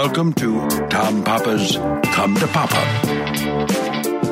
Welcome to Tom Papa's Come to Papa.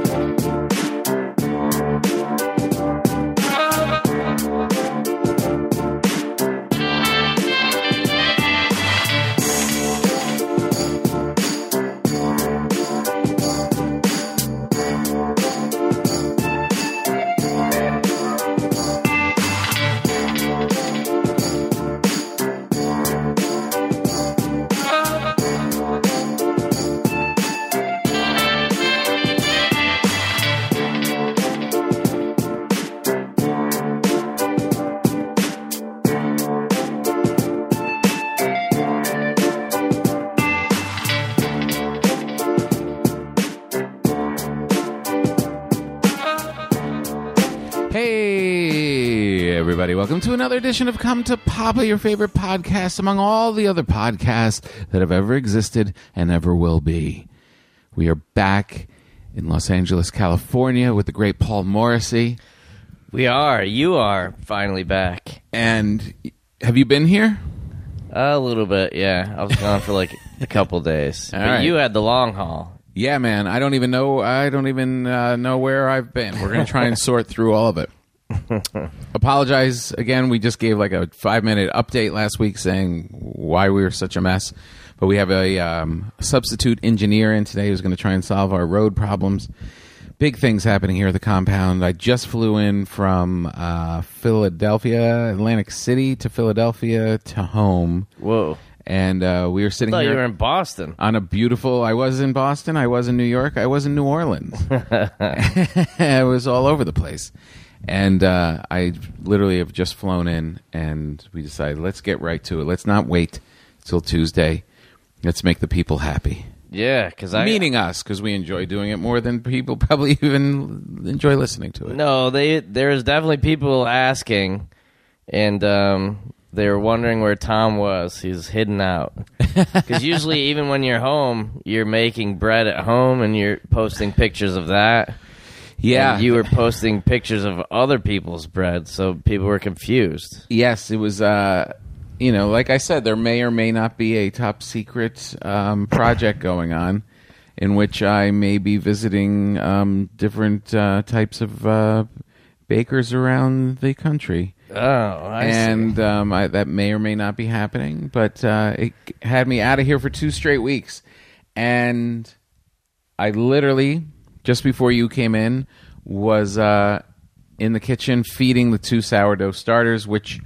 Welcome to another edition of Come to Papa, your favorite podcast among all the other podcasts that have ever existed and ever will be. We are back in Los Angeles, California with the great Paul Morrissey. We are. You are finally back. And have you been here? A little bit, yeah. I was gone for like a couple days. But right. You had the long haul. Yeah, man. I don't even know where I've been. We're going to try and sort through all of it. Apologize again. We just gave like a 5-minute update last week saying why we were such a mess, but we have a substitute engineer in today who's going to try and solve our road problems. Big things happening here at the compound. I just flew in from Philadelphia, Atlantic City to Philadelphia to home. Whoa. And we were sitting I thought here you were in Boston. on a beautiful. I was in Boston, I was in New York, I was in New Orleans. I was all over the place. And I literally have just flown in, and we decided, let's get right to it. Let's not wait till Tuesday. Let's make the people happy. Yeah, because Meaning us, because we enjoy doing it more than people probably even enjoy listening to it. No, there's definitely people asking, and they were wondering where Tom was. He's hidden out. Because usually, even when you're home, you're making bread at home, and you're posting pictures of that. Yeah. And you were posting pictures of other people's bread, so people were confused. Yes, it was, like I said, there may or may not be a top secret project going on in which I may be visiting different types of bakers around the country. Oh, I and see. That may or may not be happening, but it had me out of here for 2 straight weeks. And I literally, just before you came in, was in the kitchen feeding the 2 sourdough starters, which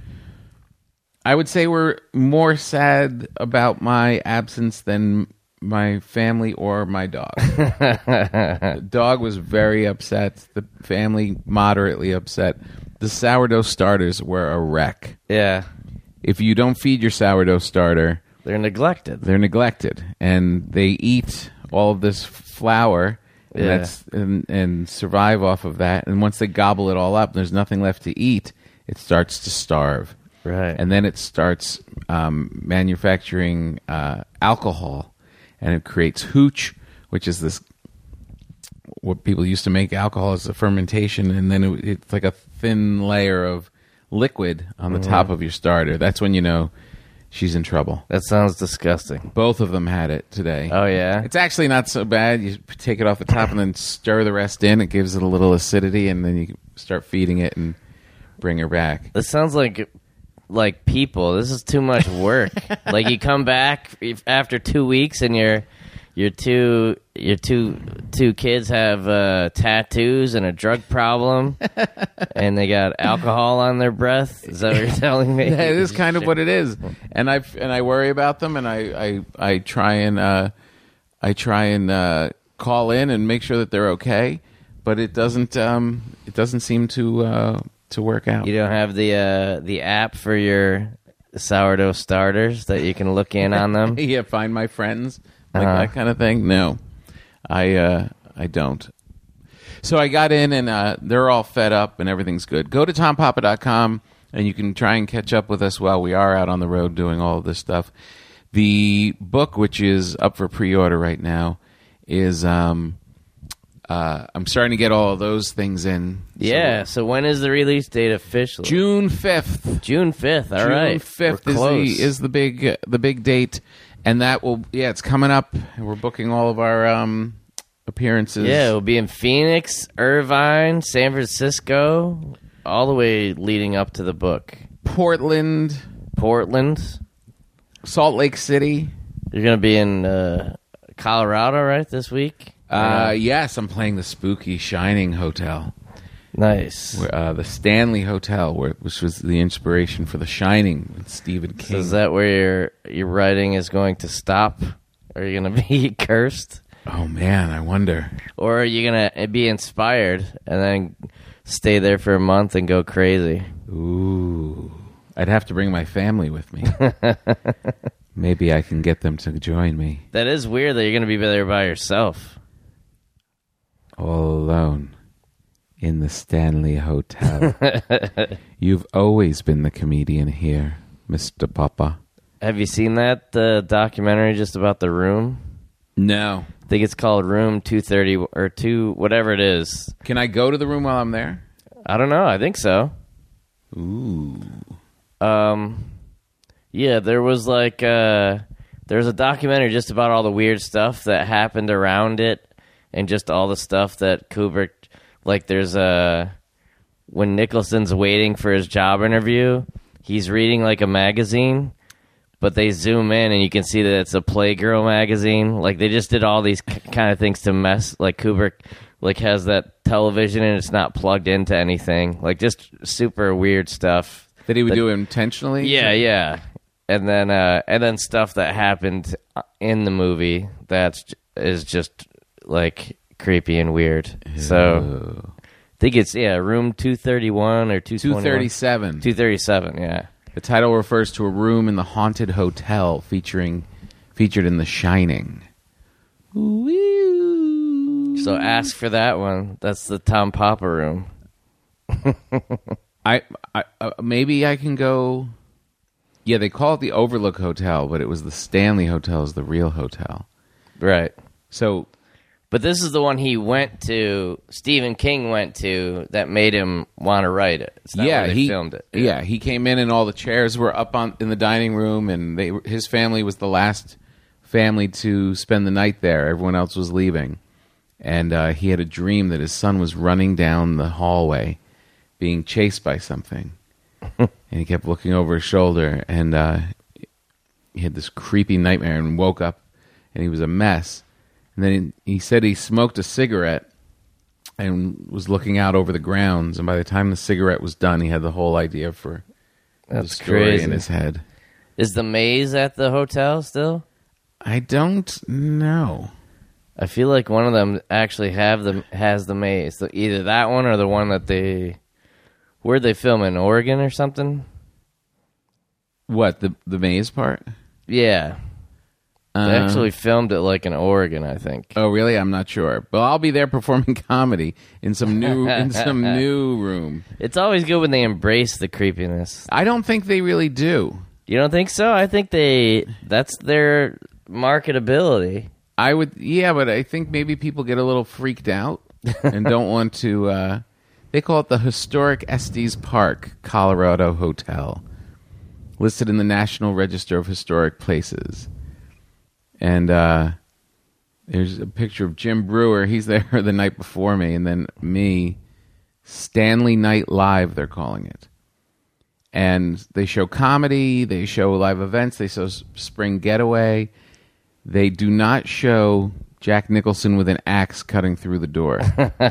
I would say were more sad about my absence than my family or my dog. The dog was very upset. The family moderately upset. The sourdough starters were a wreck. Yeah. If you don't feed your sourdough starter, They're neglected. And they eat all of this flour. And survive off of that. And once they gobble it all up, there's nothing left to eat. It starts to starve. Right. And then it starts manufacturing alcohol. And it creates hooch, which is this, what people used to make alcohol as a fermentation. And then it's like a thin layer of liquid on the top of your starter. That's when you know she's in trouble. That sounds disgusting. Both of them had it today. Oh, yeah? It's actually not so bad. You take it off the top and then stir the rest in. It gives it a little acidity, and then you start feeding it and bring her back. This sounds like people. This is too much work. Like you come back after 2 weeks and your two kids have tattoos and a drug problem, and they got alcohol on their breath. Is that what you're telling me? Yeah, it is kind of what it is. And I worry about them, and I try and call in and make sure that they're okay. But it doesn't seem to work out. You don't have the app for your sourdough starters that you can look in on them? Yeah, find my friends, like that kind of thing. No, I don't. So I got in, and they're all fed up, and everything's good. Go to tompapa.com, and you can try and catch up with us while we are out on the road doing all of this stuff. The book, which is up for pre-order right now, is I'm starting to get all of those things in. Yeah, so when is the release date officially? June 5th. June 5th, all right. June 5th is the big date. And that will, it's coming up. And we're booking all of our appearances. Yeah, we'll be in Phoenix, Irvine, San Francisco, all the way leading up to the book. Portland, Salt Lake City. You're going to be in Colorado, right, this week? Yes, I'm playing the spooky Shining Hotel. Nice. The Stanley Hotel, which was the inspiration for The Shining with Stephen King. So is that where your writing is going to stop? Are you going to be cursed? Oh, man, I wonder. Or are you going to be inspired and then stay there for a month and go crazy? Ooh. I'd have to bring my family with me. Maybe I can get them to join me. That is weird that you're going to be there by yourself. All alone in the Stanley Hotel. You've always been the comedian here, Mr. Papa. Have you seen that documentary just about the room? No. I think it's called Room 230 or 2, whatever it is. Can I go to the room while I'm there? I don't know. I think so. Ooh. Yeah, there was there's a documentary just about all the weird stuff that happened around it and just all the stuff that Kubrick, there's when Nicholson's waiting for his job interview, he's reading a magazine, but they zoom in and you can see that it's a Playgirl magazine. They just did all these kind of things to mess, Kubrick has that television and it's not plugged into anything. Just super weird stuff. That he would do intentionally? Yeah. And then stuff that happened in the movie is just creepy and weird. Ew. So I think it's room 231 or 237. 237, yeah. The title refers to a room in the haunted hotel featured in The Shining. Ooh. So ask for that one. That's the Tom Papa room. I maybe I can go. Yeah, they call it the Overlook Hotel, but it was the Stanley Hotel is the real hotel. Right. So, but this is the one he went to. Stephen King went to that made him want to write it. It's not where they filmed it. Yeah, he came in and all the chairs were up in the dining room, and his family was the last family to spend the night there. Everyone else was leaving, and he had a dream that his son was running down the hallway, being chased by something. And he kept looking over his shoulder, and he had this creepy nightmare and woke up, and he was a mess. And then he said he smoked a cigarette and was looking out over the grounds, and by the time the cigarette was done, he had the whole idea for the story crazy. In his head. Is the maze at the hotel still? I don't know. I feel like one of them actually has the maze. So either that one or the one that where'd they film in Oregon or something? What, the maze part? Yeah. They actually filmed it in Oregon, I think. Oh, really? I'm not sure. But I'll be there performing comedy in some new room. It's always good when they embrace the creepiness. I don't think they really do. You don't think so? I think that's their marketability. But I think maybe people get a little freaked out and don't want to. They call it the Historic Estes Park, Colorado Hotel, listed in the National Register of Historic Places. And there's a picture of Jim Brewer. He's there the night before me, and then me. Stanley Night Live, they're calling it. And they show comedy, they show live events, they show Spring Getaway. They do not show Jack Nicholson with an axe cutting through the door.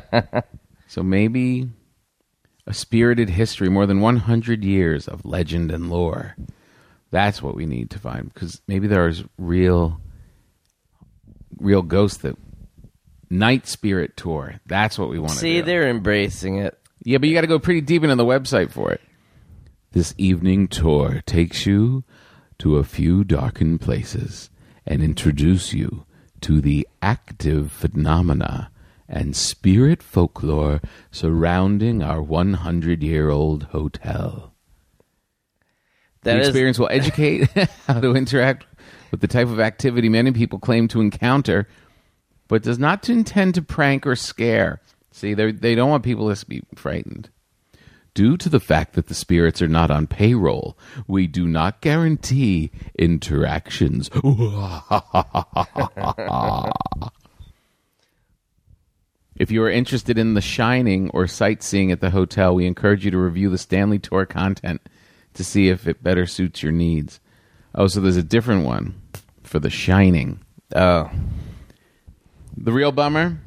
So maybe a spirited history, more than 100 years of legend and lore. That's what we need to find, because maybe there's real ghosts that Night Spirit Tour. That's what we want to do. See, they're embracing it. Yeah, but you got to go pretty deep into the website for it. This evening tour takes you to a few darkened places and introduce you to the active phenomena and spirit folklore surrounding our 100-year-old hotel. The experience will educate how to interact with the type of activity many people claim to encounter, but does not intend to prank or scare. See, they don't want people to be frightened. Due to the fact that the spirits are not on payroll, we do not guarantee interactions. If you are interested in The Shining or sightseeing at the hotel, we encourage you to review the Stanley Tour content to see if it better suits your needs. Oh, so there's a different one for The Shining. Oh. The real bummer,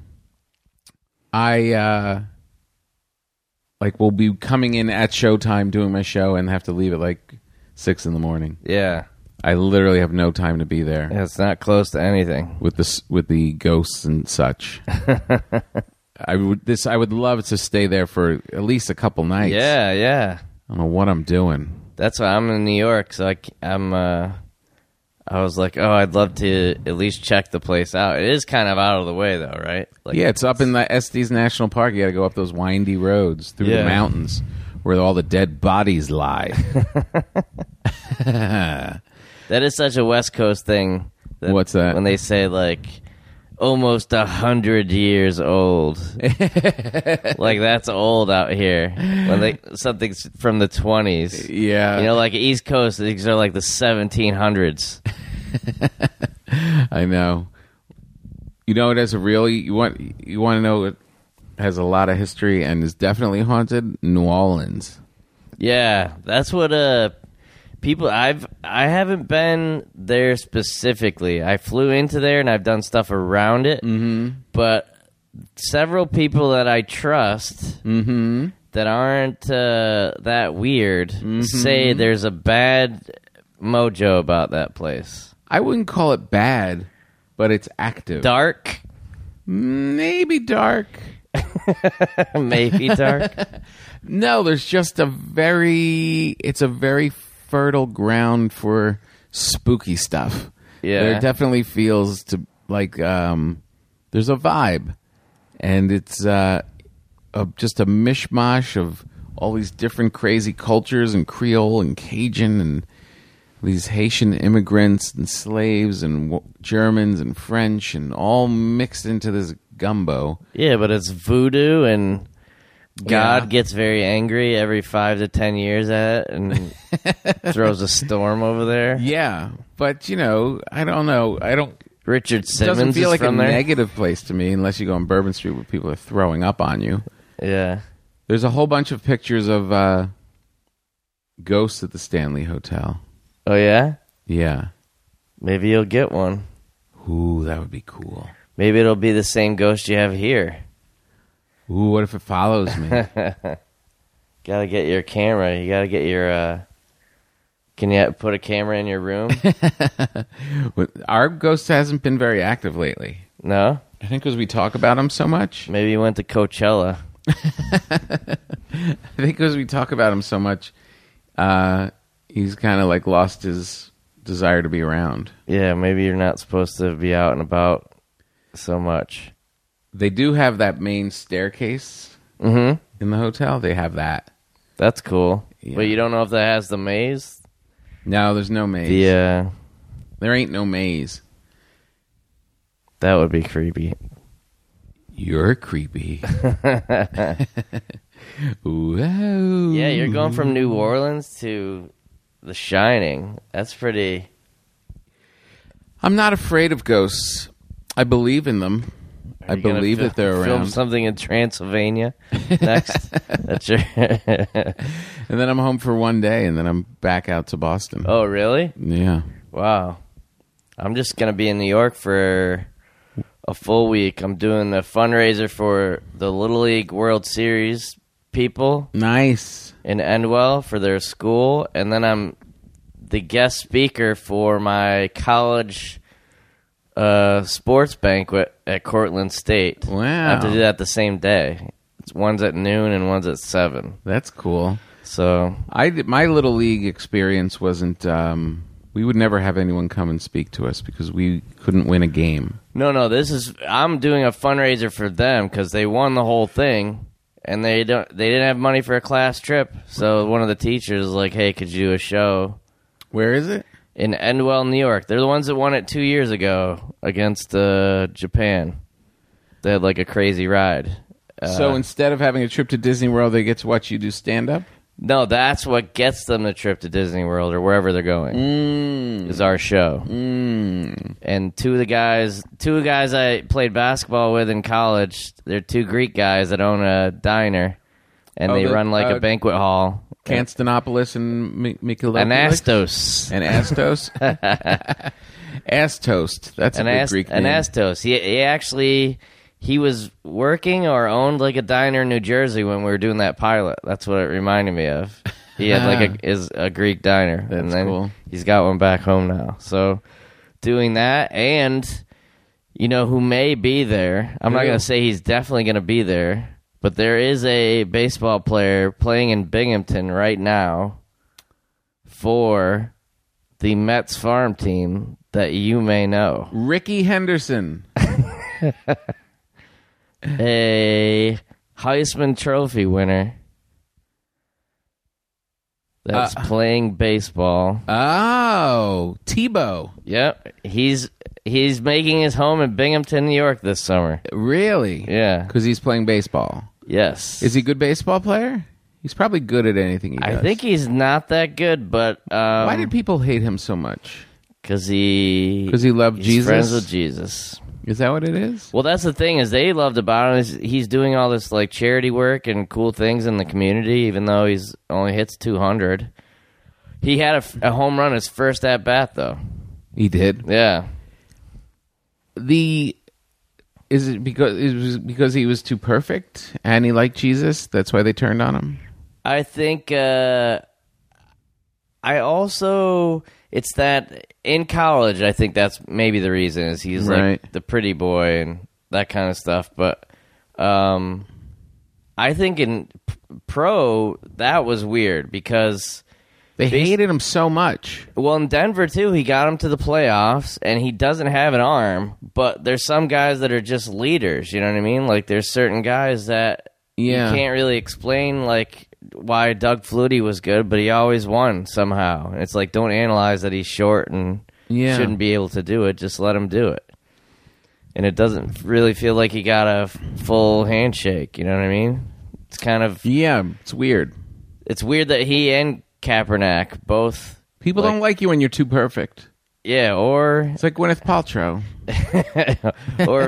I will be coming in at showtime doing my show and have to leave at 6 in the morning. Yeah. I literally have no time to be there. It's not close to anything. With the ghosts and such. I would love to stay there for at least a couple nights. Yeah, yeah. I don't know what I'm doing. That's why I'm in New York, so I was like, oh, I'd love to at least check the place out. It is kind of out of the way, though, right? Yeah, it's up in the Estes National Park. You got to go up those windy roads through the mountains where all the dead bodies lie. That is such a West Coast thing. What's that? When they say, almost 100 years old. That's old out here. When something's from the 20s. Yeah. East Coast, these are the 1700s. I know. You know, it has you want to know it has a lot of history and is definitely haunted? New Orleans. Yeah, that's what people I haven't been there specifically. I flew into there and I've done stuff around it. Mm-hmm. But several people that I trust that aren't that weird say there's a bad mojo about that place. I wouldn't call it bad, but it's active. Dark? Maybe dark. Maybe dark. No, there's just it's a very fertile ground for spooky stuff. Yeah. There definitely feels there's a vibe, and it's just a mishmash of all these different crazy cultures and Creole and Cajun and these Haitian immigrants and slaves and Germans and French and all mixed into this gumbo. Yeah, but it's voodoo and God gets very angry every 5 to 10 years at it and throws a storm over there. Yeah, but I don't know. Richard It Simmons doesn't feel is like from a there. negative place to me unless you go on Bourbon Street where people are throwing up on you. Yeah. There's a whole bunch of pictures of ghosts at the Stanley Hotel. Oh, yeah? Yeah. Maybe you'll get one. Ooh, that would be cool. Maybe it'll be the same ghost you have here. Ooh, what if it follows me? Gotta get your camera. You gotta get your... Can you put a camera in your room? Our ghost hasn't been very active lately. No? I think because we talk about him so much. Maybe you went to Coachella. I think because we talk about him so much, he's kind of lost his desire to be around. Yeah, maybe you're not supposed to be out and about so much. They do have that main staircase in the hotel. They have that. That's cool. Yeah. But you don't know if that has the maze? No, there's no maze. Yeah. There ain't no maze. That would be creepy. You're creepy. Whoa. Yeah, you're going from New Orleans to The Shining. That's pretty... I'm not afraid of ghosts. I believe in them. I believe that they're around. Film something in Transylvania next. That's your... And then I'm home for one day, and then I'm back out to Boston. Oh, really? Yeah. Wow. I'm just going to be in New York for a full week. I'm doing a fundraiser for the Little League World Series people Nice. in Endwell for their school, and then I'm the guest speaker for my college sports banquet at Cortland State. Wow. I have to do that the same day. One's at noon and one's at 7. That's cool. So My Little League experience wasn't... we would never have anyone come and speak to us because we couldn't win a game. No, I'm doing a fundraiser for them because they won the whole thing, and they didn't have money for a class trip. So one of the teachers was like, "Hey, could you do a show Where is it? in Endwell, New York?" They're the ones that won it 2 years ago against Japan. They had a crazy ride, So instead of having a trip to Disney World, they get to watch you do stand-up? No, that's what gets them the trip to Disney World or wherever they're going. Is our show. And two guys I played basketball with in college, they're two Greek guys that own a diner, and they run like a banquet hall. Constantinopolis and Mikulopoulos? Anastos. And Astos? Astoast. That's a good Greek name. Anastos. He was working or owned like a diner in New Jersey when we were doing that pilot. That's what it reminded me of. He had like a Greek diner. That's and then cool. He's got one back home now. So doing that, and you know who may be there. I'm not going to say he's definitely going to be there, but there is a baseball player playing in Binghamton right now for the Mets farm team that you may know. Ricky Henderson. A Heisman Trophy winner that's playing baseball. Oh, Tebow. Yep, he's making his home in Binghamton, New York this summer. Really? Yeah. Because he's playing baseball. Yes. Is he a good baseball player? He's probably good at anything he does. I think he's not that good, but why did people hate him so much? Because he loved he's Jesus? friends with Jesus. Is that what it is? Well, that's the thing is they loved about him is he's doing all this like charity work and cool things in the community, even though he's only hits 200. He had a home run his first at bat though. He did. Yeah. Is it because he was too perfect and he liked Jesus? That's why they turned on him. I think. It's that in college, I think that's maybe the reason is he's right. like the pretty boy and that kind of stuff. But I think in pro, that was weird because they hated him so much. Well, in Denver, too, he got him to the playoffs and he doesn't have an arm, but there's some guys that are just leaders. You know what I mean? Like there's certain guys that you can't really explain, like, why Doug Flutie was good, but he always won somehow. It's like, don't analyze that he's short and shouldn't be able to do it. Just let him do it. And it doesn't really feel like he got a full handshake. You know what I mean? It's kind of... Yeah, it's weird. It's weird that he and Kaepernick both... People don't like you when you're too perfect. Yeah, or... It's like Gwyneth Paltrow. Or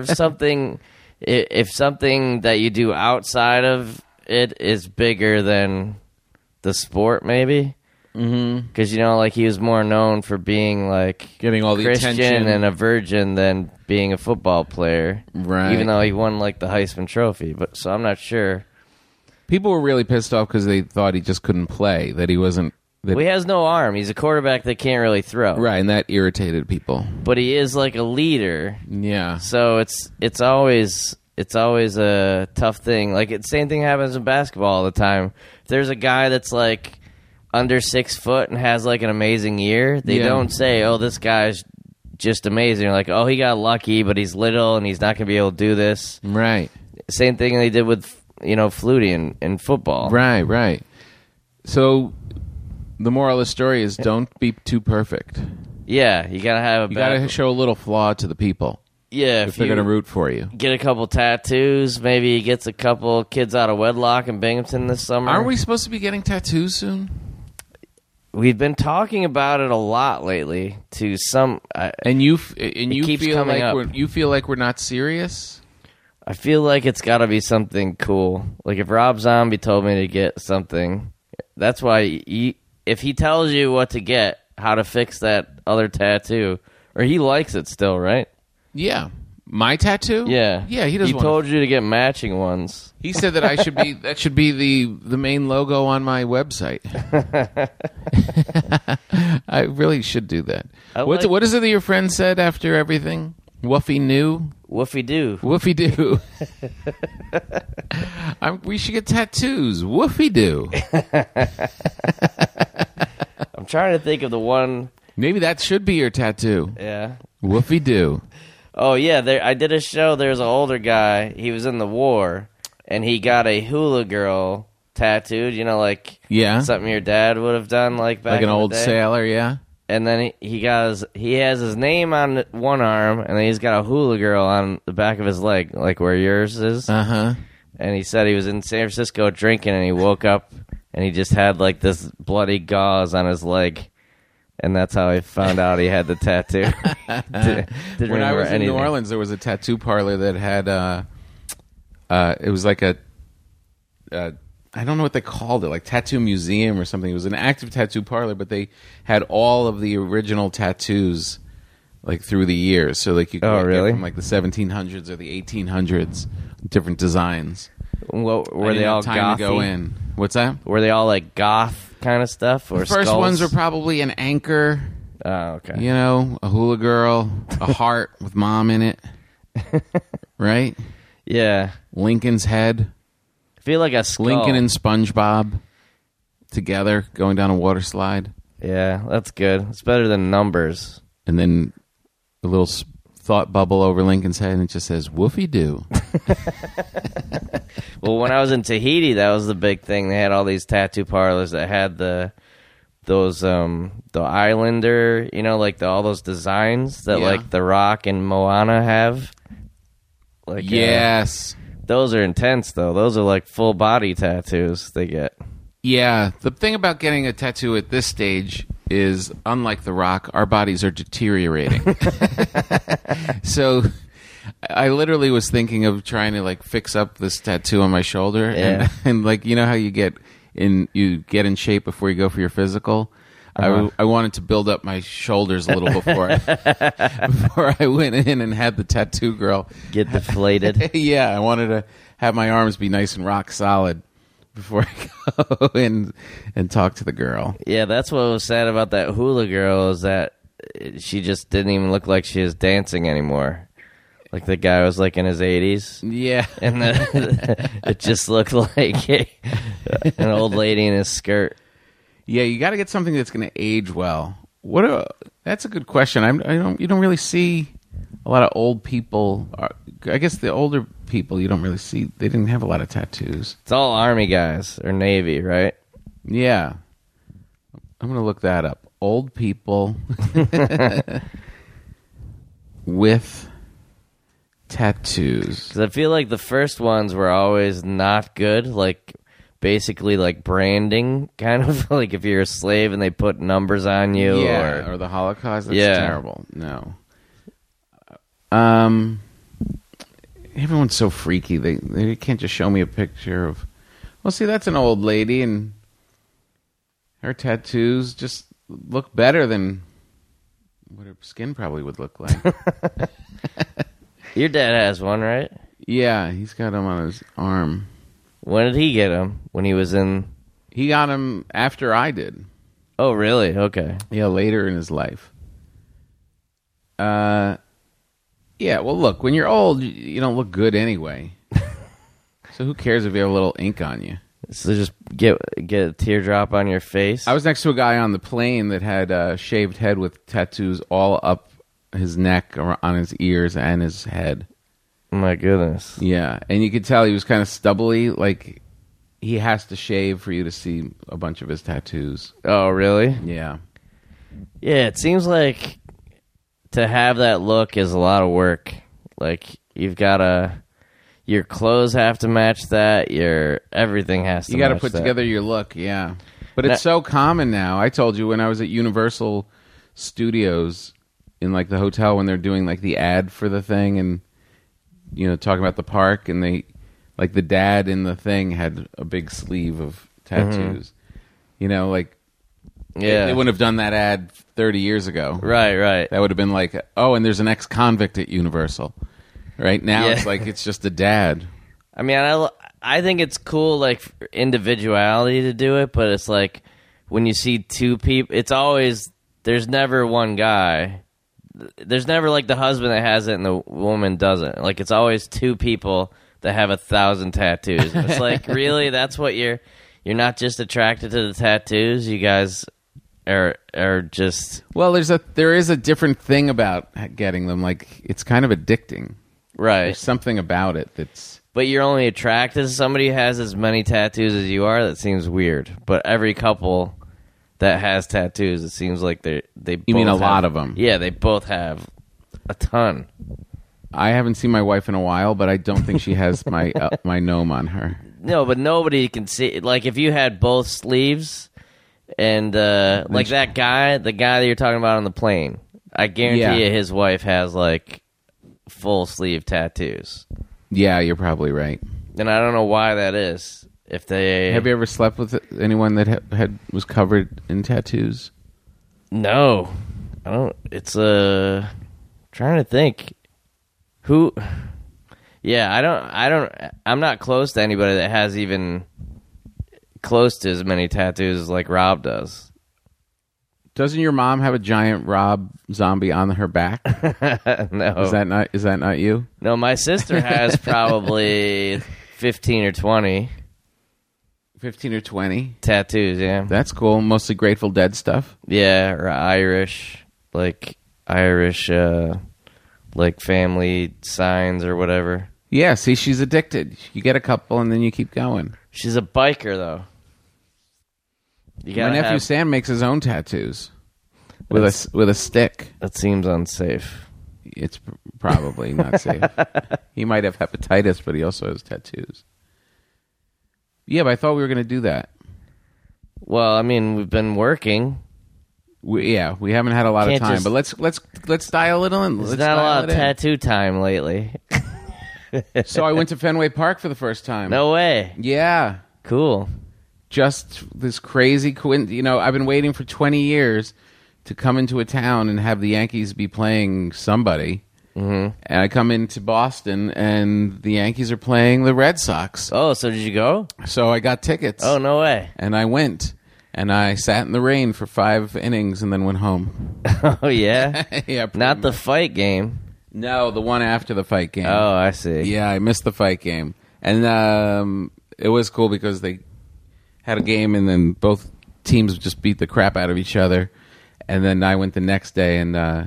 if something that you do outside of it is bigger than the sport, maybe. Because, you know, like he was more known for being like getting all the Christian attention and a virgin than being a football player. Right. Even though he won like the Heisman Trophy. But so I'm not sure. People were really pissed off because they thought he just couldn't play, that he wasn't... Well, he has no arm. He's a quarterback that can't really throw. Right, and that irritated people. But he is like a leader. Yeah. So it's always a tough thing. Like, same thing happens in basketball all the time. If there's a guy that's like under 6 foot and has like an amazing year, they don't say, "Oh, this guy's just amazing." They're like, "Oh, he got lucky, but he's little and he's not going to be able to do this." Right. Same thing they did with Flutie in football. Right. So the moral of the story is don't be too perfect. Yeah, you gotta have You gotta show a little flaw to the people. Yeah, if they're going to root for you. Get a couple tattoos. Maybe he gets a couple kids out of wedlock in Binghamton this summer. Aren't we supposed to be getting tattoos soon? We've been talking about it a lot lately. To some, and you feel like we're not serious. I feel like it's got to be something cool. Like if Rob Zombie told me to get something, that's why. If he tells you what to get, how to fix that other tattoo, or he likes it still, right? Yeah. My tattoo? Yeah. Yeah, he doesn't. He told you to get matching ones. He said that that should be the main logo on my website. I really should do that. What is it that your friend said after everything? Woofy new? Woofy do. Woofy do. We should get tattoos. Woofy do. I'm trying to think of the one. Maybe that should be your tattoo. Yeah. Woofy do. Oh, yeah. I did a show. There's an older guy. He was in the war, and he got a hula girl tattooed, like something your dad would have done back like an in the old day. sailor, yeah. And then he has his name on one arm, and then he's got a hula girl on the back of his leg, like where yours is. Uh-huh. and he said he was in San Francisco drinking, and he woke up and he just had like this bloody gauze on his leg, and that's how I found out he had the tattoo. Didn't When I was in anything. New Orleans, there was a tattoo parlor that had it was like a I don't know what they called it, like tattoo museum or something. It was an active tattoo parlor, but they had all of the original tattoos like through the years. So like you could get really? from like the 1700s or the 1800s, different designs. What, I were didn't they all have time to go gothy? in? What's that? Were they all like goth kind of stuff, or The first skulls? ones were probably an anchor, Oh, okay. you know, a hula girl, a heart with mom in it, right? Yeah, Lincoln's head. I feel like a skull. Lincoln and SpongeBob together going down a water slide, Yeah, that's good. It's better than numbers. and then a little thought bubble over Lincoln's head, and it just says "Woofy doo." Well, when I was in Tahiti, that was the big thing. They had all these tattoo parlors that had the Islander, you know, like all those designs that Yeah. like The Rock and Moana have. Like Yes, those are intense though. Those are like full body tattoos they get. yeah. The thing about getting a tattoo at this stage is, unlike The Rock, our bodies are deteriorating. So, I literally was thinking of trying to like fix up this tattoo on my shoulder, Yeah. and like you know how you get in shape before you go for your physical. I wanted to build up my shoulders a little before I went in and had the tattoo girl. Get deflated. Yeah, I wanted to have my arms be nice and rock solid before I go in and talk to the girl. Yeah, that's what was sad about that hula girl, is that she just didn't even look like she was dancing anymore. Like the guy was like in his 80s. Yeah. And it just looked like an old lady in his skirt. Yeah, you got to get something that's going to age well. That's a good question. You don't really see a lot of old people. I guess the older people you don't really see. They didn't have a lot of tattoos. It's all Army guys or Navy, right? Yeah. I'm going to look that up. Old people with tattoos. Because I feel like the first ones were always not good, like basically like branding, kind of like if you're a slave and they put numbers on you. Yeah, or or the Holocaust. That's Yeah. terrible. No. Everyone's so freaky. They can't just show me a picture of. Well, see, that's an old lady, and her tattoos just look better than what her skin probably would look like. Your dad has one, right? Yeah, he's got them on his arm. When did he get them? When he was in... He got them after I did. Oh, really? Okay. Yeah, later in his life. Yeah, well, look, when you're old, you don't look good anyway. So who cares if you have a little ink on you? So just get a teardrop on your face? I was next to a guy on the plane that had a shaved head with tattoos all up his neck, or on his ears, and his head. Oh, my goodness. Yeah, and you could tell he was kind of stubbly, like he has to shave for you to see a bunch of his tattoos. Oh, really? Yeah. Yeah, it seems like to have that look is a lot of work. Like, you've got to... Your clothes have to match that. Your everything has to You got to match put that. together your look, yeah. But it's so common now. I told you when I was at Universal Studios in like the hotel when they're doing like the ad for the thing and you know talking about the park, and they like the dad in the thing had a big sleeve of tattoos. You know, like Yeah. they wouldn't have done that ad 30 years ago. Right. That would have been like, oh, and there's an ex-convict at Universal. Right now, Yeah. it's like it's just a dad. I mean, I think it's cool, like, for individuality to do it, but it's like when you see two people, it's always, there's never one guy. There's never, like, the husband that has it and the woman doesn't. Like, it's always two people that have 1,000 tattoos. It's like, really? That's what you're not just attracted to the tattoos? You guys are just... Well, there is a different thing about getting them. Like, it's kind of addicting. Right. There's something about it that's... But you're only attracted to somebody who has as many tattoos as you are? That seems weird. But every couple that has tattoos, it seems like they You mean both a lot have- of them? Yeah, they both have a ton. I haven't seen my wife in a while, but I don't think she has my my gnome on her. No, but nobody can see. Like, if you had both sleeves and, like that guy, the guy that you're talking about on the plane, I guarantee you his wife has, like, full sleeve tattoos. Yeah, you're probably right. And I don't know why that is. If they Have you ever slept with anyone that was covered in tattoos? No, I don't. It's trying to think who. Yeah, I don't. I'm not close to anybody that has even close to as many tattoos as like Rob does. Doesn't your mom have a giant Rob zombie on her back? No, Is that not you? No, my sister has probably 15 or 20. 15 or 20 tattoos. Yeah, that's cool. Mostly Grateful Dead stuff. Yeah, or Irish, like family signs or whatever. Yeah, see, she's addicted. You get a couple and then you keep going. She's a biker, though. My nephew Sam makes his own tattoos with a stick. That seems unsafe. It's probably not safe. He might have hepatitis, but he also has tattoos. Yeah, but I thought we were going to do that. Well, I mean, we've been working. We haven't had a lot of time, but let's dial it in. There's not a lot of tattoo time lately. So I went to Fenway Park for the first time. No way. Yeah. Cool. Just this crazy coincidence. I've been waiting for 20 years to come into a town and have the Yankees be playing somebody. Mm-hmm. And I come into Boston, and the Yankees are playing the Red Sox. Oh, so did you go? So I got tickets. Oh, no way. And I went, and I sat in the rain for 5 innings and then went home. Oh, yeah? Yeah. Not the fight game. No, the one after the fight game. Oh, I see. Yeah, I missed the fight game. And it was cool because they had a game, and then both teams just beat the crap out of each other. And then I went the next day, and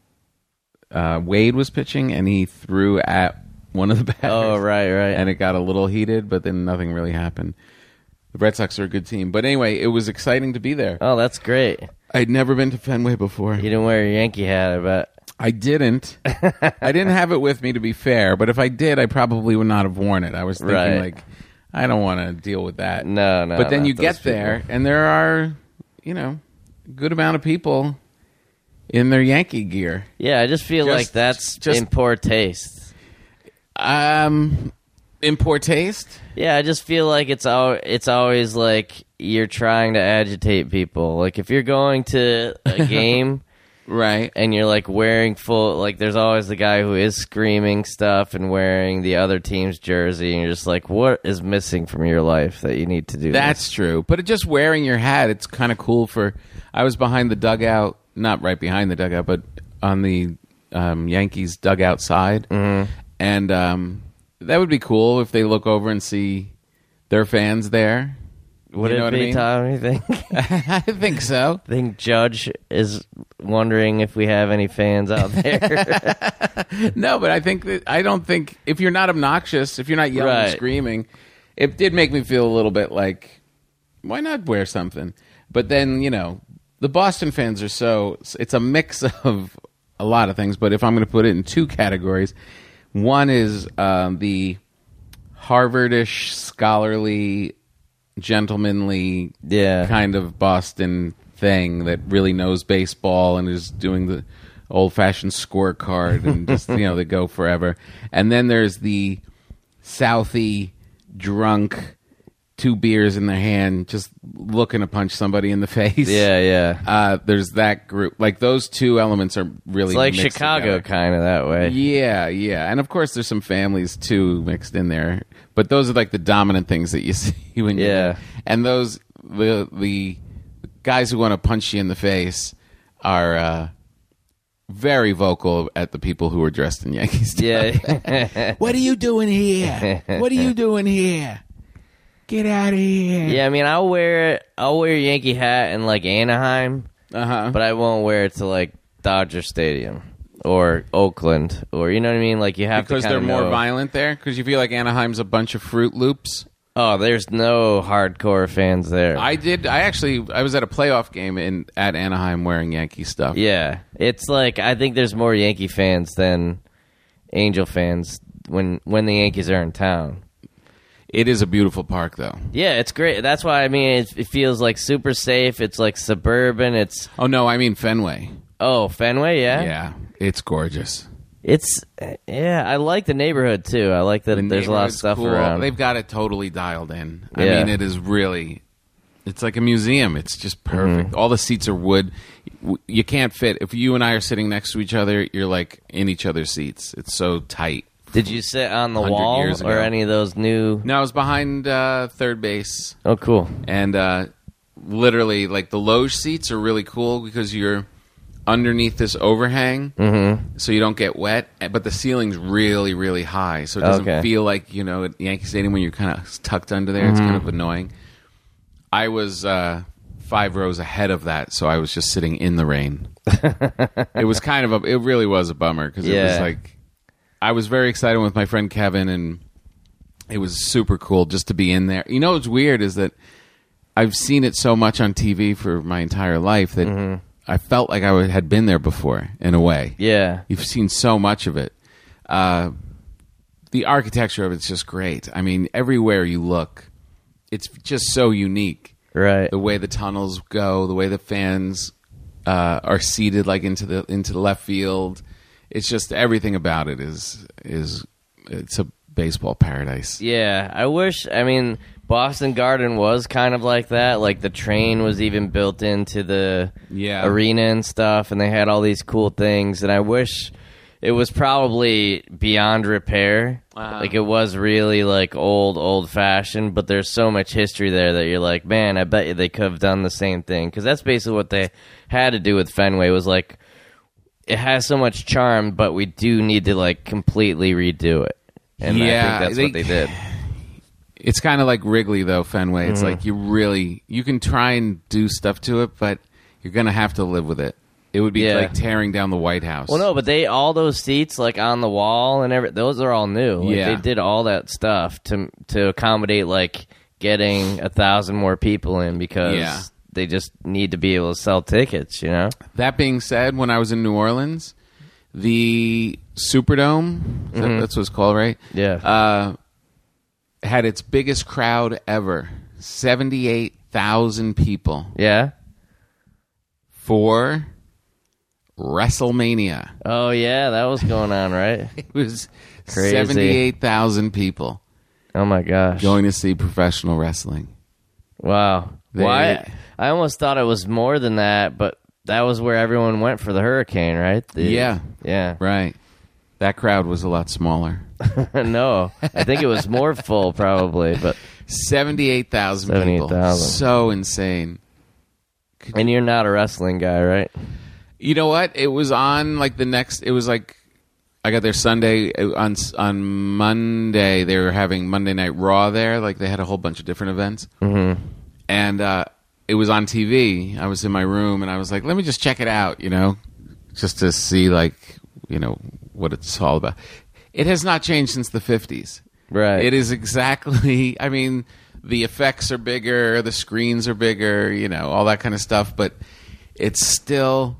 Wade was pitching, and he threw at one of the batters. Oh, right. And it got a little heated, but then nothing really happened. The Red Sox are a good team. But anyway, it was exciting to be there. Oh, that's great. I'd never been to Fenway before. You didn't wear your Yankee hat, I bet. I didn't. I didn't have it with me, to be fair. But if I did, I probably would not have worn it. I was thinking, I don't want to deal with that. No. But then you get there, and there are, a good amount of people in their Yankee gear. Yeah, I just feel like that's in poor taste. In poor taste? Yeah, I just feel like it's always like you're trying to agitate people. Like if you're going to a game, right, and you're like wearing full, like there's always the guy who is screaming stuff and wearing the other team's jersey, and you're just like, what is missing from your life that you need to do? That's true, but just wearing your hat, it's kind of cool. I was behind the dugout. Not right behind the dugout, but on the Yankees dugout side. Mm-hmm. And that would be cool if they look over and see their fans there. Would it be, Tom, you think? I think so. I think Judge is wondering if we have any fans out there. No, but I don't think, if you're not obnoxious, if you're not yelling and screaming, it did make me feel a little bit like, why not wear something? But then, the Boston fans are it's a mix of a lot of things, but if I'm going to put it in 2 categories, one is the Harvardish, scholarly, gentlemanly kind of Boston thing that really knows baseball and is doing the old-fashioned scorecard and just, they go forever. And then there's the Southie, drunk, 2 beers in their hand, just looking to punch somebody in the face. Yeah. There's that group. Like, those 2 elements are really it's like mixed Chicago kind of that way. Yeah. And, of course, there's some families, too, mixed in there. But those are, like, the dominant things that you see when you're there. And those, the guys who want to punch you in the face are very vocal at the people who are dressed in Yankee stuff. Yeah. What are you doing here? What are you doing here? Get out of here. Yeah, I mean, I'll wear a Yankee hat in, like, Anaheim, but I won't wear it to, like, Dodger Stadium or Oakland, or, you know what I mean? Like, you have because to kind of they're more violent there? Because you feel like Anaheim's a bunch of Fruit Loops? Oh, there's no hardcore fans there. I was at a playoff game at Anaheim wearing Yankee stuff. Yeah. It's like, I think there's more Yankee fans than Angel fans when the Yankees are in town. It is a beautiful park, though. Yeah, it's great. That's why, I mean, it feels like super safe. It's like suburban. It's Oh, no, I mean Fenway. Oh, Fenway, yeah? Yeah, it's gorgeous. I like the neighborhood, too. I like that there's a lot of stuff cool. around. They've got it totally dialed in. Yeah. I mean, it is really... It's like a museum. It's just perfect. All the seats are wood. You can't fit. If you and I are sitting next to each other, you're like in each other's seats. It's so tight. Did you sit on the 100 wall years ago. or any of those new... No, I was behind third base. Oh, cool. And literally, like, the loge seats are really cool because you're underneath this overhang, so you don't get wet. But the ceiling's really, really high, so it doesn't feel like, you know, at Yankee Stadium when you're kind of tucked under there. It's kind of annoying. I was 5 rows ahead of that, so I was just sitting in the rain. It was kind of it really was a bummer because it was like, I was very excited with my friend Kevin, and it was super cool just to be in there. You know what's weird is that I've seen it so much on TV for my entire life that I felt like I had been there before, in a way. Yeah. You've seen so much of it. The architecture of it's just great. I mean, everywhere you look, it's just so unique. Right. The way the tunnels go, the way the fans are seated like into the left field. It's just everything about it is it's a baseball paradise. Yeah, I mean, Boston Garden was kind of like that. Like the train was even built into the arena and stuff, and they had all these cool things. And I wish it was probably beyond repair. Like it was really like old fashioned, but there's so much history there that you're like, man, I bet you they could have done the same thing. Because that's basically what they had to do with Fenway, was like, it has so much charm, but we do need to like completely redo it. And I think that's what they did. It's kind of like Wrigley, though, Fenway. It's like you can try and do stuff to it, but you're going to have to live with it. It would be like tearing down the White House. Well, no, but all those seats like on the wall and everything, those are all new. Like, they did all that stuff to accommodate like getting 1,000 more people in because they just need to be able to sell tickets, you know? That being said, when I was in New Orleans, the Superdome, that's what it's called, right? Yeah. Had its biggest crowd ever, 78,000 people. Yeah? For WrestleMania. Oh, yeah, that was going on, right? It was Crazy. 78,000 people Oh, my gosh. going to see professional wrestling. Wow. Why? I almost thought it was more than that, but that was where everyone went for the hurricane, right? Yeah. Yeah. Right. That crowd was a lot smaller. No. I think it was more full, probably, but 78,000 people. 78,000. So insane. And you're not a wrestling guy, right? You know what? It was on like it was like I got there Sunday. On Monday, they were having Monday Night Raw there. Like they had a whole bunch of different events. Mm-hmm. And it was on TV. I was in my room and I was like, let me just check it out, you know, just to see like, you know, what it's all about. It has not changed since the 50s. Right. It is exactly, I mean, the effects are bigger, the screens are bigger, you know, all that kind of stuff, but it's still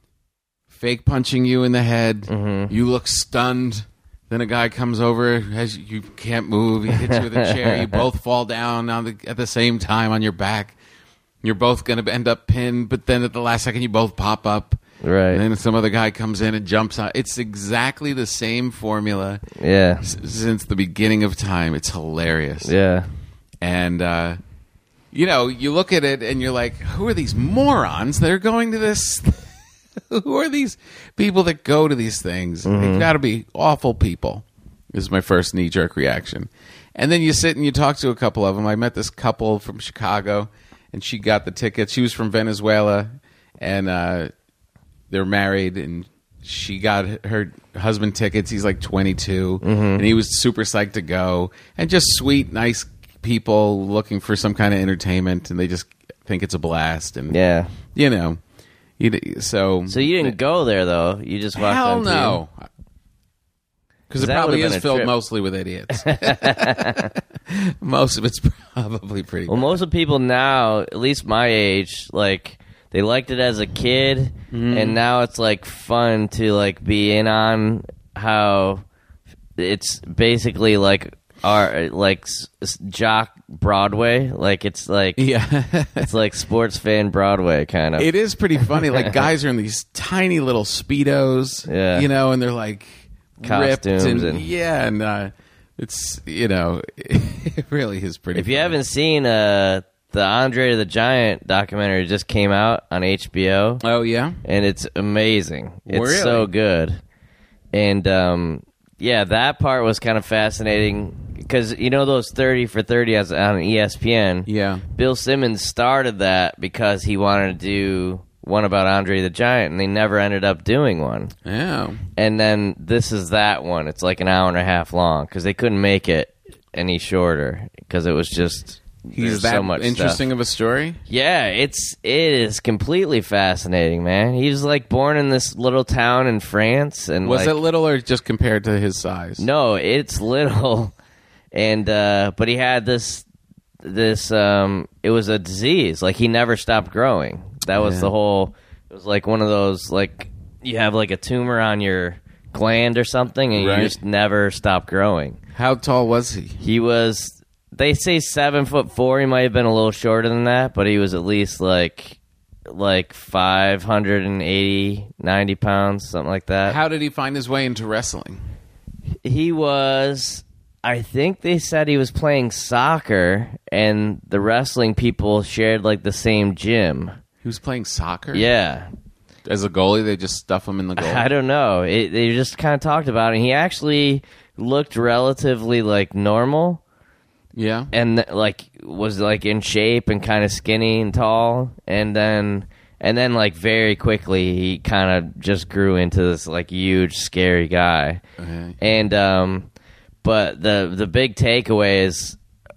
fake punching you in the head. Mm-hmm. You look stunned. Then a guy comes over, as you can't move, he hits you with a chair, you both fall down at the same time on your back. You're both going to end up pinned, but then at the last second you both pop up. Right. And then some other guy comes in and jumps out. It's exactly the same formula. Yeah. Since the beginning of time. It's hilarious. Yeah. And, you know, you look at it and you're like, who are these morons that are going to this? Who are these people that go to these things? Mm-hmm. They've got to be awful people. This is my first knee-jerk reaction. And then you sit and you talk to a couple of them. I met this couple from Chicago, and she got the tickets. She was from Venezuela, and they're married, and she got her husband tickets. He's like 22, and he was super psyched to go. And just sweet, nice people looking for some kind of entertainment, and they just think it's a blast. And Yeah. you know, so you didn't go there, though? You just watched hell on TV? no. Because it that probably would've is been a filled trip. mostly with idiots. Most of it's probably pretty. Well, most of the people now, at least my age, like they liked it as a kid, and now it's like fun to like be in on how it's basically like jock Broadway. Like it's like it's like sports fan Broadway kind of. It is pretty funny. Like guys are in these tiny little Speedos, and they're like costumes ripped and it's it really is pretty. If you funny. haven't seen the Andre the Giant documentary, just came out on HBO. Oh yeah, and it's amazing. It's really? So good. And that part was kind of fascinating because those 30 for 30 on ESPN. Yeah, Bill Simmons started that because he wanted to do one about Andre the Giant, and they never ended up doing one. Yeah. And then this is that one. It's like an hour and a half long because they couldn't make it any shorter because it was just he's that so much interesting stuff. Of a story. Yeah, it is completely fascinating, man. He was like born in this little town in France, and was it little or just compared to his size? No, it's little, and but he had this. It was a disease. Like he never stopped growing. That was the whole. It was like one of those like you have like a tumor on your gland or something, and you just never stop growing. How tall was he? He was. They say 7'4". He might have been a little shorter than that, but he was at least like 580, 90 pounds, something like that. How did he find his way into wrestling? He was. I think they said he was playing soccer, and the wrestling people shared like the same gym. He was playing soccer? Yeah. As a goalie, they just stuff him in the goal? I don't know. They just kind of talked about it. And he actually looked relatively like normal. Yeah. And like was like in shape and kind of skinny and tall. And then like very quickly he kind of just grew into this like huge scary guy. Okay. And but the big takeaway is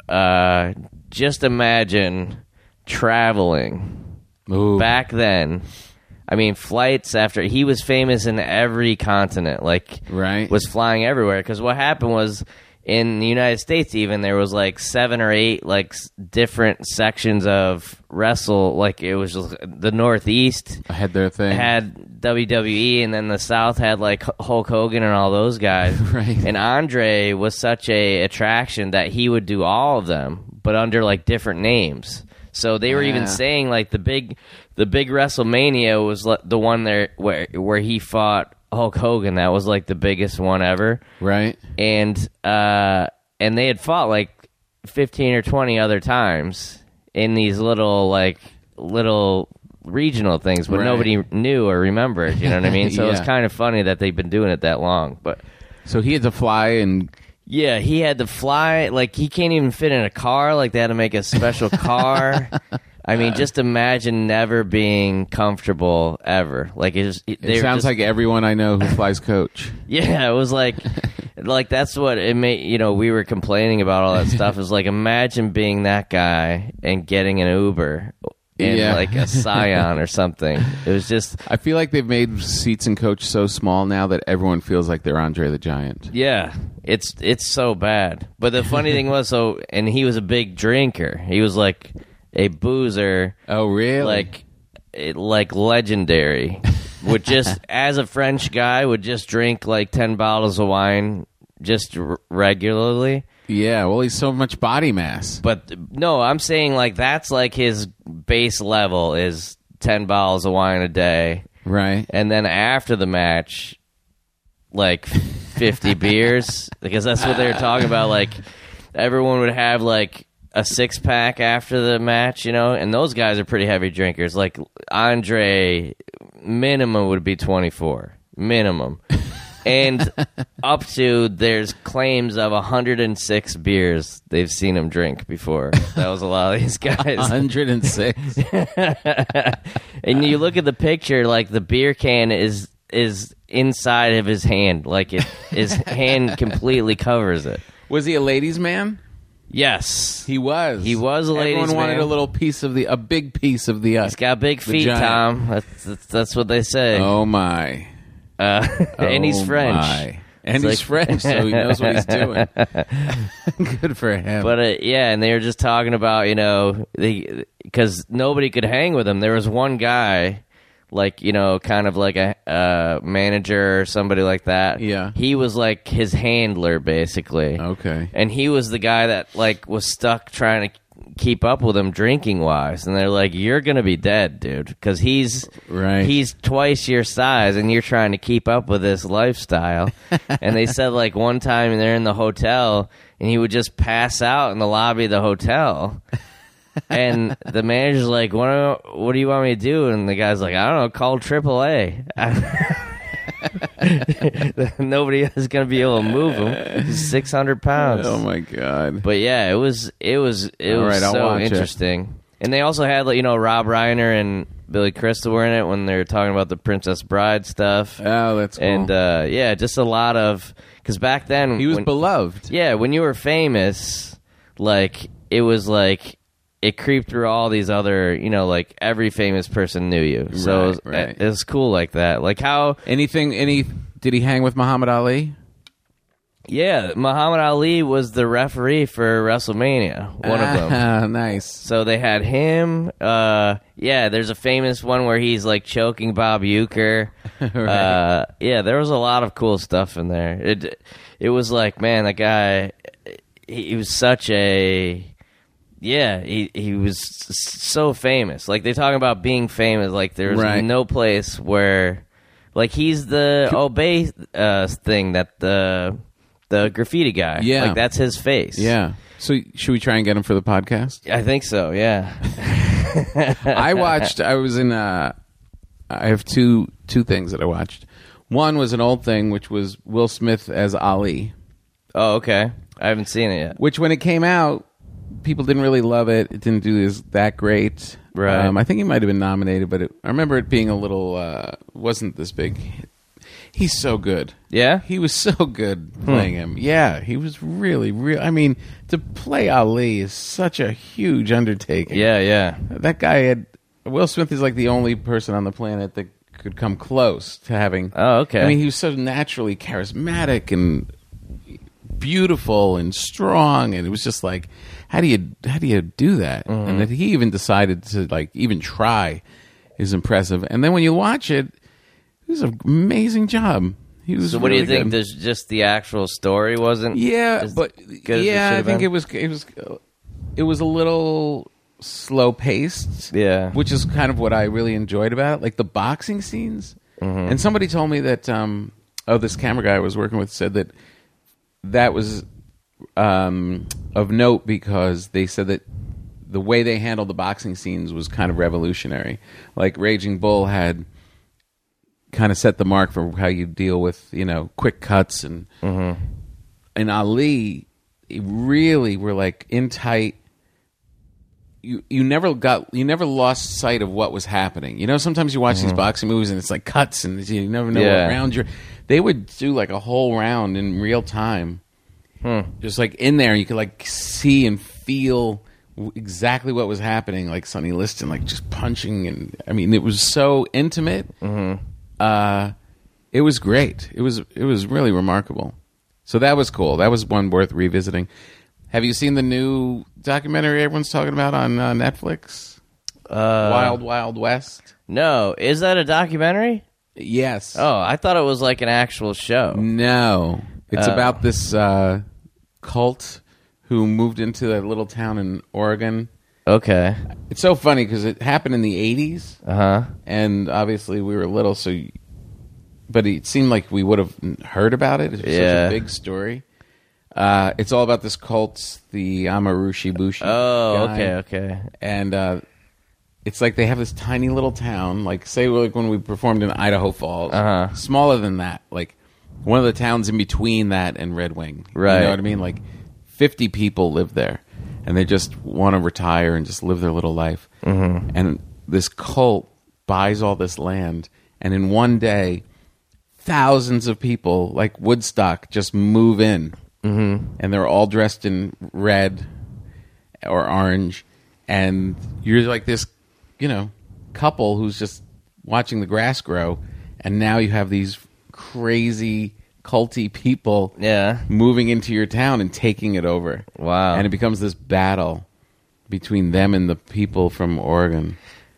just imagine traveling. Ooh. Back then. I mean, flights after he was famous in every continent, like was flying everywhere. Because what happened was in the United States, even there was like 7 or 8 like different sections of wrestle. Like it was just the Northeast had their thing, had WWE, and then the South had like Hulk Hogan and all those guys. And Andre was such a attraction that he would do all of them, but under like different names. So they were even saying like the big WrestleMania was the one there where he fought Hulk Hogan. That was like the biggest one ever, right? And they had fought like 15 or 20 other times in these little regional things, but nobody knew or remembered. You know what I mean? So it's kind of funny that they've been doing it that long. But so he had to fly and. Yeah, he had to fly. Like, he can't even fit in a car. Like, they had to make a special car. I mean, just imagine never being comfortable ever. Like, it sounds like everyone I know who flies coach. Yeah, it was like that's what it made. We were complaining about all that stuff. It was like, imagine being that guy and getting an Uber in like a Scion or something. It was just. I feel like they've made seats in coach so small now that everyone feels like they're Andre the Giant. Yeah, it's so bad. But the funny thing was, and he was a big drinker. He was like a boozer. Oh, really? Like legendary. Would just as a French guy would just drink like 10 bottles of wine just regularly. Yeah, well, he's so much body mass. But no, I'm saying like that's like his base level is 10 bottles of wine a day. Right. And then after the match, like 50 beers. Because that's what they were talking about. Like everyone would have like a 6-pack after the match, and those guys are pretty heavy drinkers. Like Andre, minimum would be 24. Minimum. And up to there's claims of 106 beers they've seen him drink before. That was a lot of these guys. 106. And you look at the picture, like the beer can is inside of his hand, like his hand completely covers it. Was he a ladies' man? Yes, he was. He was a ladies' man. Everyone wanted a little piece of a big piece of the. He's got big feet, Tom. That's what they say. Oh my. And he's French. My. And he's French, so he knows what he's doing. Good for him. But and they were just talking about because nobody could hang with him. There was one guy, like, you know, kind of like a manager or somebody like that. Yeah. He was like his handler, basically. Okay. And he was the guy that like was stuck trying to keep up with him drinking wise, and they're like, "You're gonna be dead, dude," because he's twice your size, and you're trying to keep up with this lifestyle. And they said like one time they're in the hotel, and he would just pass out in the lobby of the hotel. And the manager's like, what do you want me to do? And the guy's like, I don't know, call AAA. Nobody is going to be able to move him. He's 600 pounds. Oh my god! But yeah, it was right, so interesting. And they also had, like, you know, Rob Reiner and Billy Crystal were in it when they were talking about the Princess Bride stuff. Oh, that's cool. And yeah, just a lot of, because back then he was beloved. Yeah, when you were famous, like it was like it creeped through all these other, you know, like every famous person knew you. So right. it was cool like that. Like how did he hang with Muhammad Ali? Yeah, Muhammad Ali was the referee for WrestleMania, one of them. Nice. So they had him. Yeah, there's a famous one where he's like choking Bob Uecker. Right. Yeah, there was a lot of cool stuff in there. It was like, man, that guy, he was such a... Yeah, he was so famous. Like, they talk about being famous. Like, there's no place where... Like, he's the Obey thing that the graffiti guy. Yeah. Like, that's his face. Yeah. So, should we try and get him for the podcast? I think so, yeah. I have two things that I watched. One was an old thing, which was Will Smith as Ali. Oh, okay. I haven't seen it yet. Which, when it came out, people didn't really love it. It didn't do that great. Right. I think he might have been nominated, but I remember it being a little... wasn't this big. He's so good. Yeah? He was so good playing him. Yeah, he was really, really... I mean, to play Ali is such a huge undertaking. Yeah. That guy had... Will Smith is like the only person on the planet that could come close to having... Oh, okay. I mean, he was so naturally charismatic and beautiful and strong, and it was just like, how do you do that? Mm-hmm. And that he even decided to like even try is impressive. And then when you watch it, it was an amazing job. He was. So what really do you think? good. There's just the actual story wasn't? Yeah, as but good as yeah, I think been? it was a little slow paced. Yeah, which is kind of what I really enjoyed about it, like the boxing scenes. Mm-hmm. And somebody told me that this camera guy I was working with said that was of note because they said that the way they handled the boxing scenes was kind of revolutionary. Like Raging Bull had kind of set the mark for how you deal with, you know, quick cuts, and Ali really were like in tight. You never lost sight of what was happening. You know, sometimes you watch these boxing movies and it's like cuts and you never know what round you're. They would do like a whole round in real time, just like in there. You could like see and feel exactly what was happening. Like Sonny Liston, like just punching, and I mean, it was so intimate. It was great. It was really remarkable. So that was cool. That was one worth revisiting. Have you seen the new documentary everyone's talking about on Netflix? Wild Wild West? No. Is that a documentary? Yes. Oh, I thought it was like an actual show. No. It's about this cult who moved into that little town in Oregon. Okay. It's so funny because it happened in the 80s. Uh-huh. And obviously we were little, but it seemed like we would have heard about it. It was such a big story. It's all about this cult, the Amarushi Bushi. Oh, guy. okay. And it's like they have this tiny little town, like say like when we performed in Idaho Falls, smaller than that, like one of the towns in between that and Red Wing. Right. You know what I mean? Like 50 people live there, and they just want to retire and just live their little life. Mm-hmm. And this cult buys all this land, and in one day, thousands of people, like Woodstock, just move in. Mm-hmm. And they're all dressed in red or orange, and you're like this, you know, couple who's just watching the grass grow, and now you have these crazy culty people moving into your town and taking it over. Wow. And it becomes this battle between them and the people from Oregon.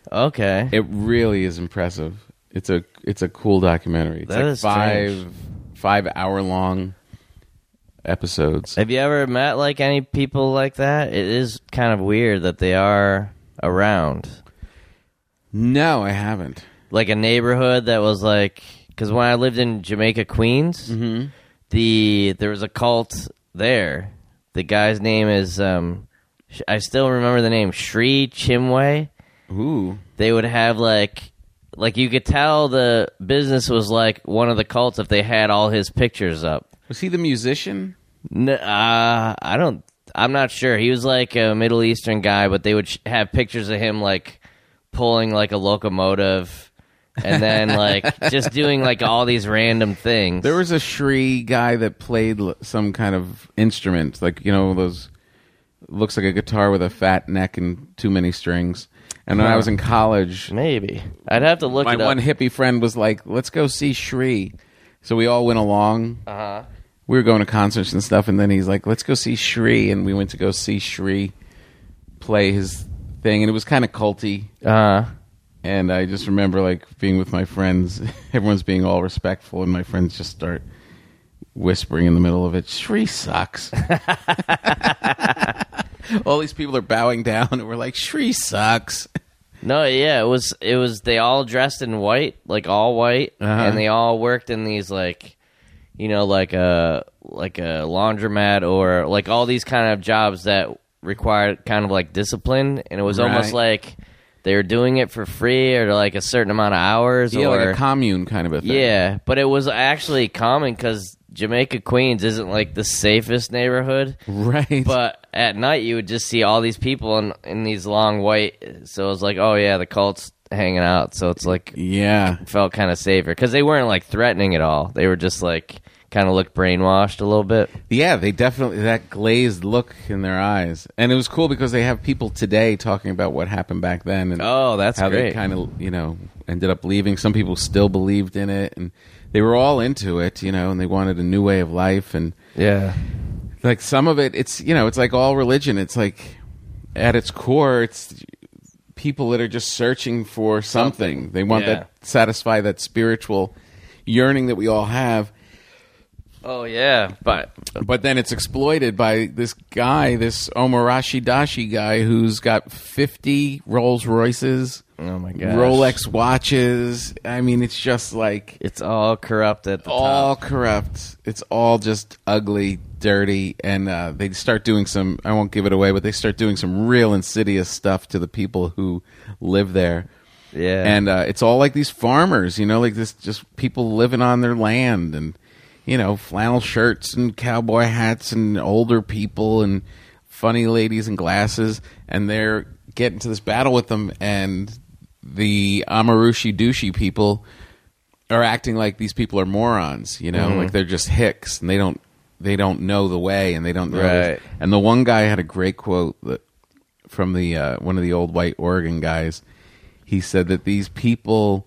Okay. It really is impressive. It's a cool documentary. It's That is strange. 5 hour long episodes. Have you ever met like any people like that? It is kind of weird that they are around. No, I haven't. Like a neighborhood that was like, because when I lived in Jamaica, Queens, there was a cult there. The guy's name is I still remember the name, Sri Chimway. Ooh. They would have like you could tell the business was like one of the cults if they had all his pictures up. Was he the musician? I'm not sure. He was like a Middle Eastern guy, but they would have pictures of him like pulling like a locomotive and then like just doing like all these random things. There was a Shri guy that played some kind of instrument, like, you know, those looks like a guitar with a fat neck and too many strings. And when I was in college, Maybe. I'd have to look my it up. one hippie friend was like, let's go see Shri. So we all went along. Uh-huh. We were going to concerts and stuff, and then he's like, let's go see Shri. And we went to go see Shri play his thing, and it was kind of culty. Uh-huh. And I just remember like being with my friends. Everyone's being all respectful, and my friends just start whispering in the middle of it, Shri sucks. All these people are bowing down, and we're like, Shri sucks. No, yeah, it was they all dressed in white, like all white, and they all worked in these like, you know, like a laundromat or like all these kind of jobs that required kind of like discipline, and it was almost like they were doing it for free or like a certain amount of hours. Yeah, or like a commune kind of a thing. Yeah, but it was actually common because Jamaica, Queens isn't like the safest neighborhood. Right. But at night you would just see all these people in these long white. So it was like, oh yeah, the cult's hanging out. So it's like, yeah, it felt kind of safer because they weren't like threatening at all. They were just like kind of looked brainwashed a little bit. Yeah, they definitely, that glazed look in their eyes. And it was cool because they have people today talking about what happened back then. And oh, that's how great. They kind of, you know, ended up leaving. Some people still believed in it, and they were all into it, you know, and they wanted a new way of life. And Yeah. like some of it, it's, you know, it's like all religion. It's like at its core, it's people that are just searching for something. They want that, satisfy that spiritual yearning that we all have. Oh yeah, but then it's exploited by this guy, this Omarashi Dashi guy, who's got 50 Rolls Royces, oh my gosh, Rolex watches. I mean, it's just like it's all corrupt at the all top. corrupt. It's all just ugly, dirty, and they start doing some. I won't give it away, but they start doing some real insidious stuff to the people who live there. Yeah, and it's all like these farmers, you know, like this, just people living on their land and. You know, flannel shirts and cowboy hats and older people and funny ladies in glasses. And they're getting to this battle with them. And the Amarushi Douchey people are acting like these people are morons, you know, like they're just hicks and they don't know the way and they don't know. Right. And the one guy had a great quote that, from the one of the old white Oregon guys. He said that these people...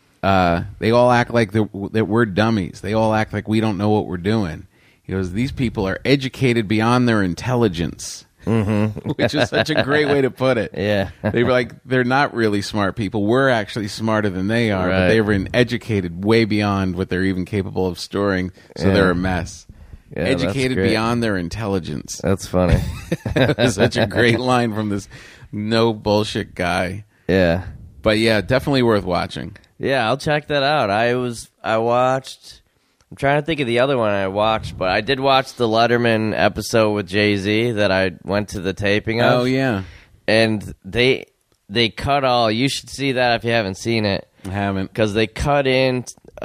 they all act like that we're dummies. They all act like we don't know what we're doing. He goes, these people are educated beyond their intelligence, which is such a great way to put it. Yeah. They were like, they're not really smart people. We're actually smarter than they are, but they were educated way beyond what they're even capable of storing, so they're a mess. Yeah, Educated beyond their intelligence. That's funny. It was such a great line from this no bullshit guy. Yeah. But yeah, definitely worth watching. Yeah, I'll check that out. I watched... I'm trying to think of the other one I watched, but I did watch the Letterman episode with Jay-Z that I went to the taping of. Oh, yeah. And they cut all... You should see that if you haven't seen it. I haven't. Because they cut in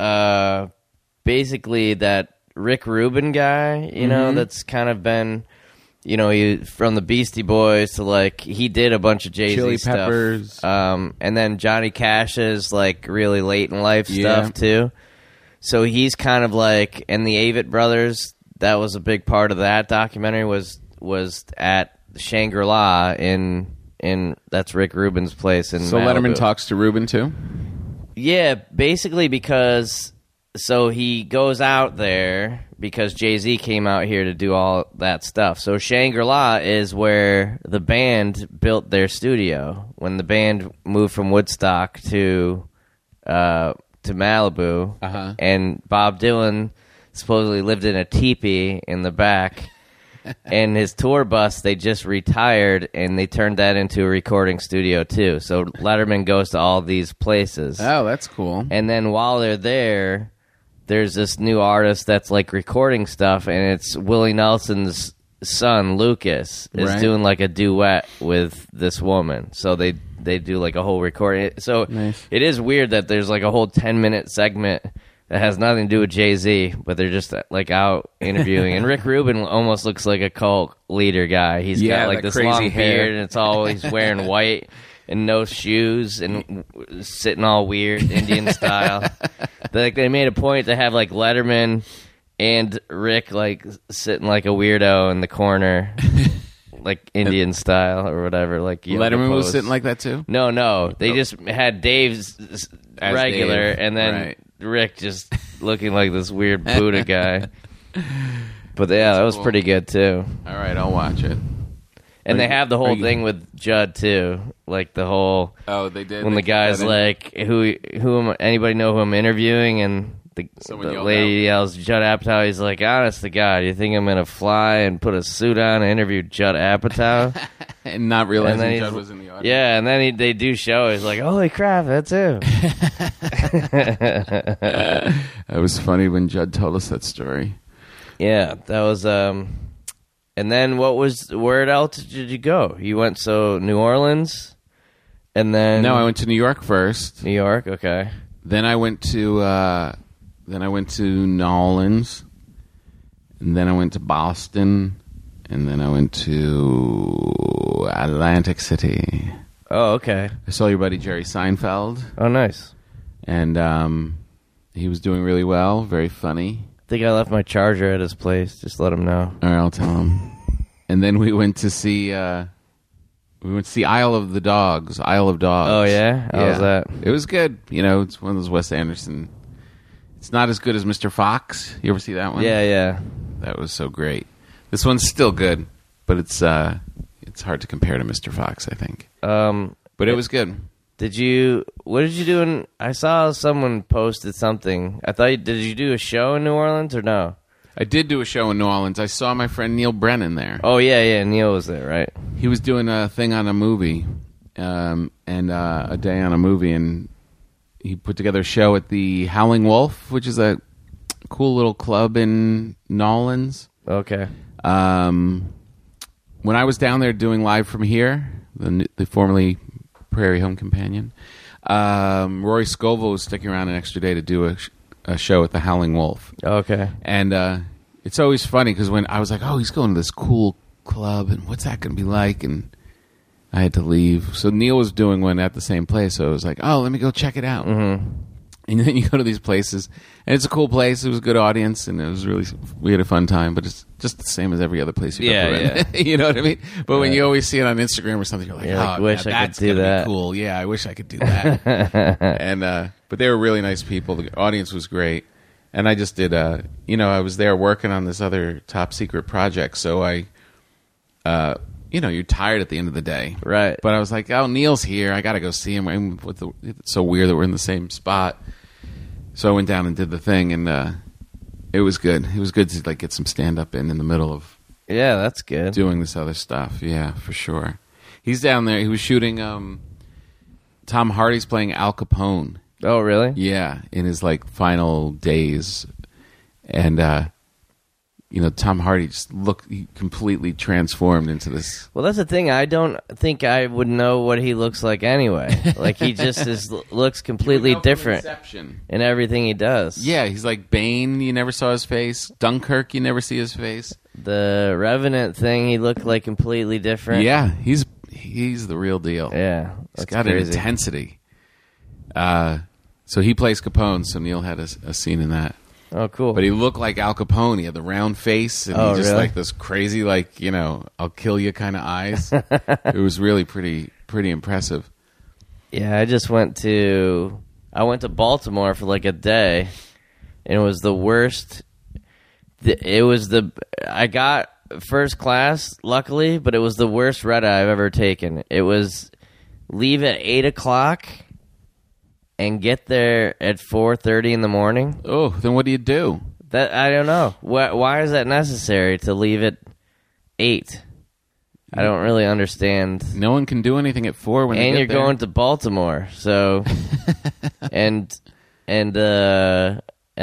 basically that Rick Rubin guy, you know, that's kind of been... You know, he from the Beastie Boys to like he did a bunch of Jay-Z Chili stuff. Peppers. And then Johnny Cash's like really late in life stuff too. So he's kind of like, and the Avett Brothers, that was a big part of that documentary was at Shangri-La in that's Rick Rubin's place in So Malibu. Letterman talks to Rubin too? Yeah, basically because so he goes out there because Jay-Z came out here to do all that stuff. So Shangri-La is where the band built their studio. When the band moved from Woodstock to Malibu, and Bob Dylan supposedly lived in a teepee in the back, and his tour bus, they just retired, and they turned that into a recording studio, too. So Letterman goes to all these places. Oh, that's cool. And then while they're there, there's this new artist that's like recording stuff, and it's Willie Nelson's son, Lucas, is doing like a duet with this woman. So they do like a whole recording. So nice. It is weird that there's like a whole 10-minute segment that has nothing to do with Jay-Z, but they're just like out interviewing. And Rick Rubin almost looks like a cult leader guy. He's got like this long beard, and it's always wearing white and no shoes and sitting all weird Indian style. They made a point to have like Letterman and Rick like sitting like a weirdo in the corner, like Indian style or whatever. Like Letterman was sitting like that too. No, they just had Dave's as regular, Dave. And then Rick just looking like this weird Buddha guy. But yeah, that was pretty good too. All right, I'll watch it. And they have the whole thing with Judd too, like the whole. Oh, they did. When the guy's like, anybody know who I'm interviewing? And the lady yells, Judd Apatow. He's like, honest to God, you think I'm gonna fly and put a suit on and interview Judd Apatow? And not realizing Judd was in the audience. Yeah, and then they do show. He's like, holy crap, that's him. It was funny when Judd told us that story. Yeah, that was. And then where else did you go? You went New Orleans, and then no, I went to New York first. New York, okay. Then I went to New Orleans, and then I went to Boston, and then I went to Atlantic City. Oh, okay. I saw your buddy Jerry Seinfeld. Oh, nice. And he was doing really well, very funny. I think I left my charger at his place. Just let him know. All right, I'll tell him. And then we went to see Isle of Dogs. Oh yeah, how was that? It was good. You know, it's one of those Wes Anderson. It's not as good as Mr. Fox. You ever see that one? Yeah. That was so great. This one's still good, but it's hard to compare to Mr. Fox, I think. But it was good. What did you do I saw someone posted something. Did you do a show in New Orleans or no? I did do a show in New Orleans. I saw my friend Neil Brennan there. Oh, yeah, Neil was there, right? He was doing a thing on a movie, and a day on a movie, and he put together a show at the Howling Wolf, which is a cool little club in New Orleans. Okay. When I was down there doing Live from Here, the formerly Prairie Home Companion, Rory Scovel was sticking around an extra day to do a show at the Howling Wolf. Okay. And it's always funny because when I was like, oh, he's going to this cool club, and what's that going to be like? And I had to leave. So Neil was doing one at the same place, so I was like, oh, let me go check it out. Mm-hmm. And then you go to these places, and it's a cool place. It was a good audience, and we had a fun time, but it's just the same as every other place you've ever been. Yeah. You know what I mean? But when you always see it on Instagram or something, you're like, wish I could do that. Cool. Yeah, I wish I could do that. And but they were really nice people. The audience was great. And I just did, I was there working on this other top secret project, so you're tired at the end of the day. Right. But I was like, oh, Neil's here. I got to go see him. It's so weird that we're in the same spot. So I went down and did the thing, and it was good. It was good to get some stand-up in the middle of that's good. Doing this other stuff. Yeah, for sure. He's down there. He was shooting Tom Hardy's playing Al Capone. Oh, really? Yeah, in his final days. And Tom Hardy just looked completely transformed into this. Well, that's the thing. I don't think I would know what he looks like anyway. He just looks completely different in everything he does. Yeah, he's like Bane. You never saw his face. Dunkirk. You never see his face. The Revenant thing. He looked like completely different. Yeah, he's the real deal. Yeah, he's got crazy. An intensity. So he plays Capone. So Neil had a scene in that. Oh, cool. But he looked like Al Capone. He had the round face, and he just really? this crazy, I'll kill you kind of eyes. It was really pretty impressive. Yeah, I went to Baltimore for a day, and it was the worst I got first class, luckily, but it was the worst red eye I've ever taken. It was leave at 8 o'clock and get there at 4:30 in the morning. Oh, then what do you do? That I don't know. Why is that necessary to leave at 8? I don't really understand. No one can do anything at 4 when they And get you're there. going to Baltimore, so and then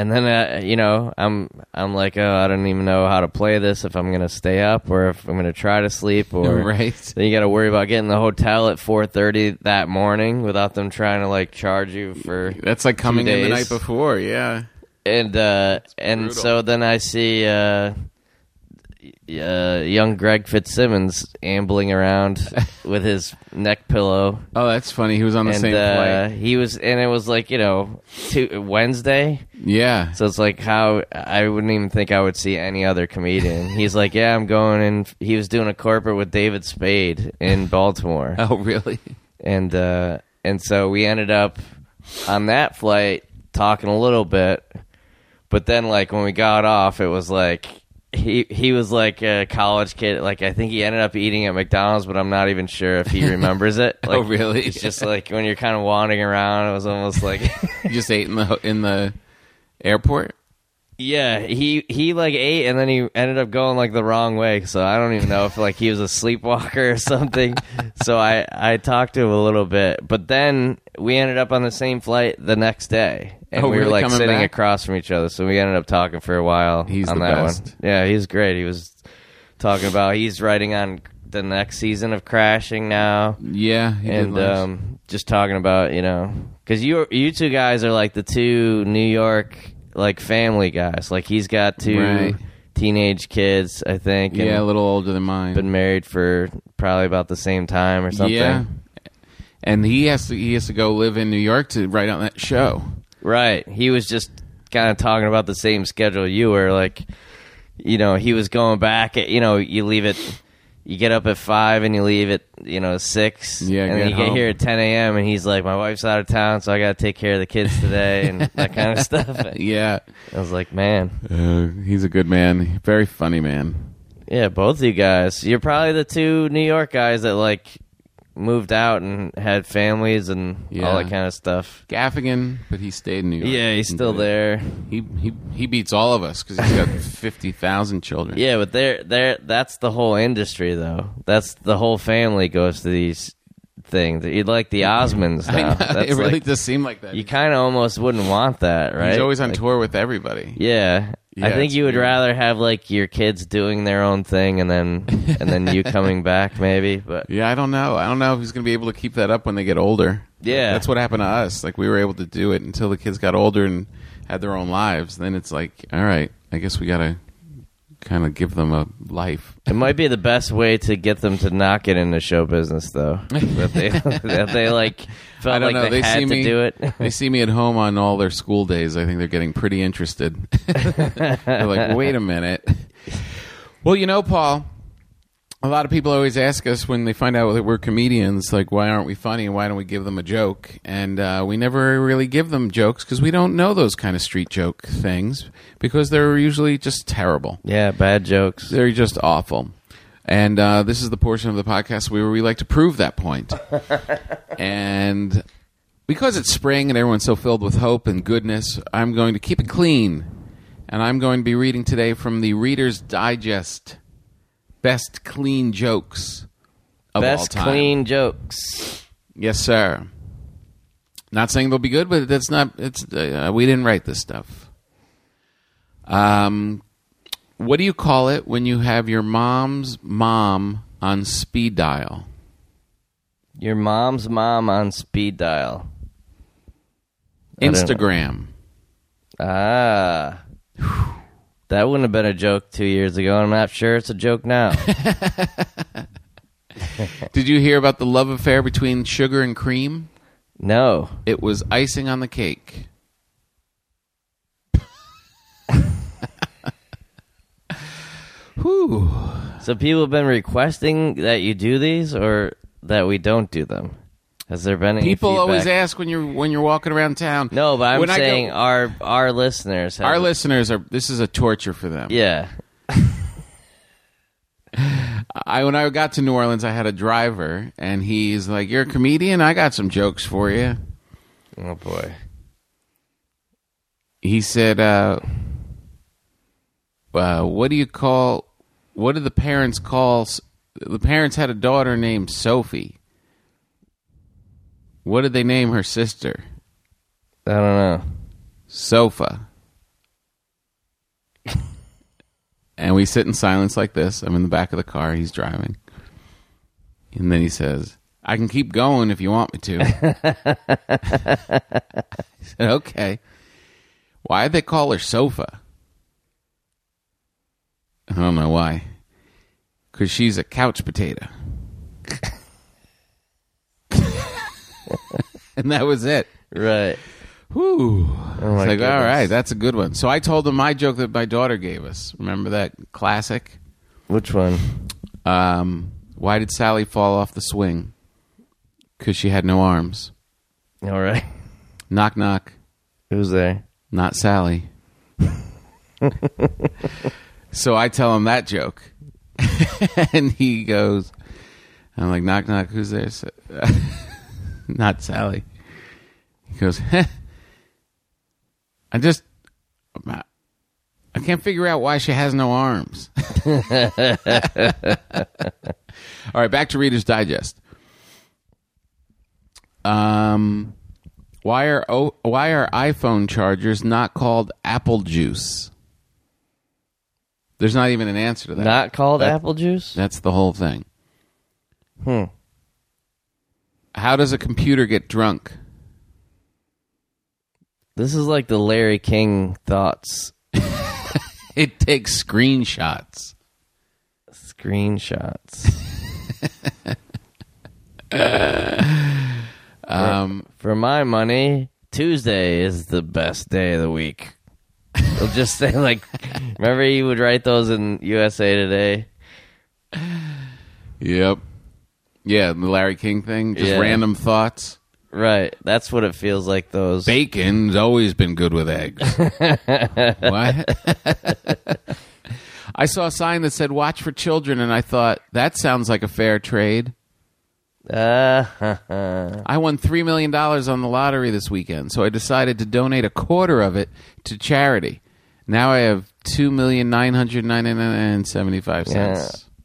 I'm like, oh, I don't even know how to play this, if I'm gonna stay up or if I'm gonna try to sleep, or Right. Then you got to worry about getting the hotel at 4:30 that morning without them trying to like charge you for. That's like coming 2 in the days. night before, yeah. And brutal. so then I see young Greg Fitzsimmons ambling around with his neck pillow. Oh, that's funny. He was on the And same flight. he was, and it was like Wednesday. Yeah. So it's like how I wouldn't even think I would see any other comedian. He's like, yeah, I'm going, and he was doing a corporate with David Spade in Baltimore, Oh, really? and so we ended up on that flight talking a little bit, but then like when we got off, it was like he was like a college kid. Like I think he ended up eating at McDonald's, but I'm not even sure if he remembers it. Like, Oh, really? It's just like when you're kind of wandering around, it was almost like. You just ate in the airport? Yeah, he like ate and then he ended up going like the wrong way. So I don't even know if like he was a sleepwalker or something. So I talked to him a little bit, but then we ended up on the same flight the next day, and Oh, we were really? like Coming sitting back? across from each other. So we ended up talking for a while. He's on the that best. one. Yeah, he's great. He was talking about he's writing on the next season of Crashing now. Yeah. He did And last. just talking about, because you two guys are like the two New York like family guys. Like he's got two Right. teenage kids, I think. And Yeah, a little older than mine. been married for probably about the same time or something. Yeah. And he has to go live in New York to write on that show. Right. He was just kind of talking about the same schedule you were. Like, he was going back at, you leave it. You get up at 5 and you leave at 6. Yeah, and then get you get home. here at 10 a.m. and he's like, my wife's out of town, so I got to take care of the kids today and that kind of stuff. Yeah. I was like, man, He's a good man. Very funny man. yeah, both of you guys. You're probably the two New York guys that like moved out and had families and Yeah. all that kind of stuff. Gaffigan, but he stayed in New York. Yeah, he's still there. He beats all of us because he's got 50,000 children. Yeah, but that's the whole industry, though. That's the whole family goes to these things. You'd like the Osmonds I now. know. That's It really like, does seem like that. you kind of almost wouldn't want that, right? He's always on Like, tour with everybody. Yeah. Yeah, I think it's you would weird. rather have like your kids doing their own thing and then you coming back maybe, but Yeah, I don't know. I don't know if he's going to be able to keep that up when they get older. Yeah. That's what happened to us. Like, we were able to do it until the kids got older and had their own lives. Then it's like, all right, I guess we got to kind of give them a life. it might be the best way to get them to not get into show business, though. that they like I felt don't like know. they, They had see to me. do it. They see me at home on all their school days. I think they're getting pretty interested. They're like, wait a minute. Well, Paul, a lot of people always ask us when they find out that we're comedians, like, why aren't we funny and why don't we give them a joke? And we never really give them jokes because we don't know those kind of street joke things because they're usually just terrible. Yeah, bad jokes. They're just awful. And this is the portion of the podcast where we like to prove that point. And because it's spring and everyone's so filled with hope and goodness, I'm going to keep it clean. And I'm going to be reading today from the Reader's Digest Best Clean Jokes of all Best time. clean jokes. Yes, sir. Not saying they'll be good, but that's not. It's we didn't write this stuff. What do you call it when you have your mom's mom on speed dial? Your mom's mom on speed dial. I don't know. Instagram. Ah. That wouldn't have been a joke 2 years ago. I'm not sure it's a joke now. Did you hear about the love affair between sugar and cream? No. It was icing on the cake. Whew. So people have been requesting that you do these or that we don't do them? Has there been any People feedback? always ask when you're walking around town. No, but I'm When I go- saying our listeners. Our listeners are. This is a torture for them. Yeah. When I got to New Orleans, I had a driver, and he's like, "You're a comedian? I got some jokes for you." Oh boy. He said, "What do you call? What did the parents call? The parents had a daughter named Sophie. What did they name her sister? I don't know. Sofa." And we sit in silence like this. I'm in the back of the car. He's driving. And then he says, "I can keep going if you want me to." I said, "Okay. Why did they call her Sofa?" I don't know why. Because she's a couch potato. And that was it. Right. Whew. Oh my It's like, goodness. all right, that's a good one. So I told him my joke that my daughter gave us. Remember that classic? Which one? Why did Sally fall off the swing? Because she had no arms. All right. Knock, knock. Who's there? Not Sally. So I tell him that joke. And he goes, I'm like, knock, knock, who's there? Not Sally. He goes, I can't figure out why she has no arms. All right, back to Reader's Digest. Why are iPhone chargers not called apple juice? There's not even an answer to that. Not called apple juice? That's the whole thing. How does a computer get drunk? This is like the Larry King thoughts. It takes screenshots. Screenshots. For my money, Tuesday is the best day of the week. They'll just say, like, remember you would write those in USA Today? Yep. Yeah, the Larry King thing. Just Yeah. random thoughts. Right. That's what it feels like, those. Bacon's always been good with eggs. What? I saw a sign that said, "Watch for children," and I thought, that sounds like a fair trade. I won $3 million on the lottery this weekend, so I decided to donate a quarter of it to charity. Now I have $2,999.75. Yeah.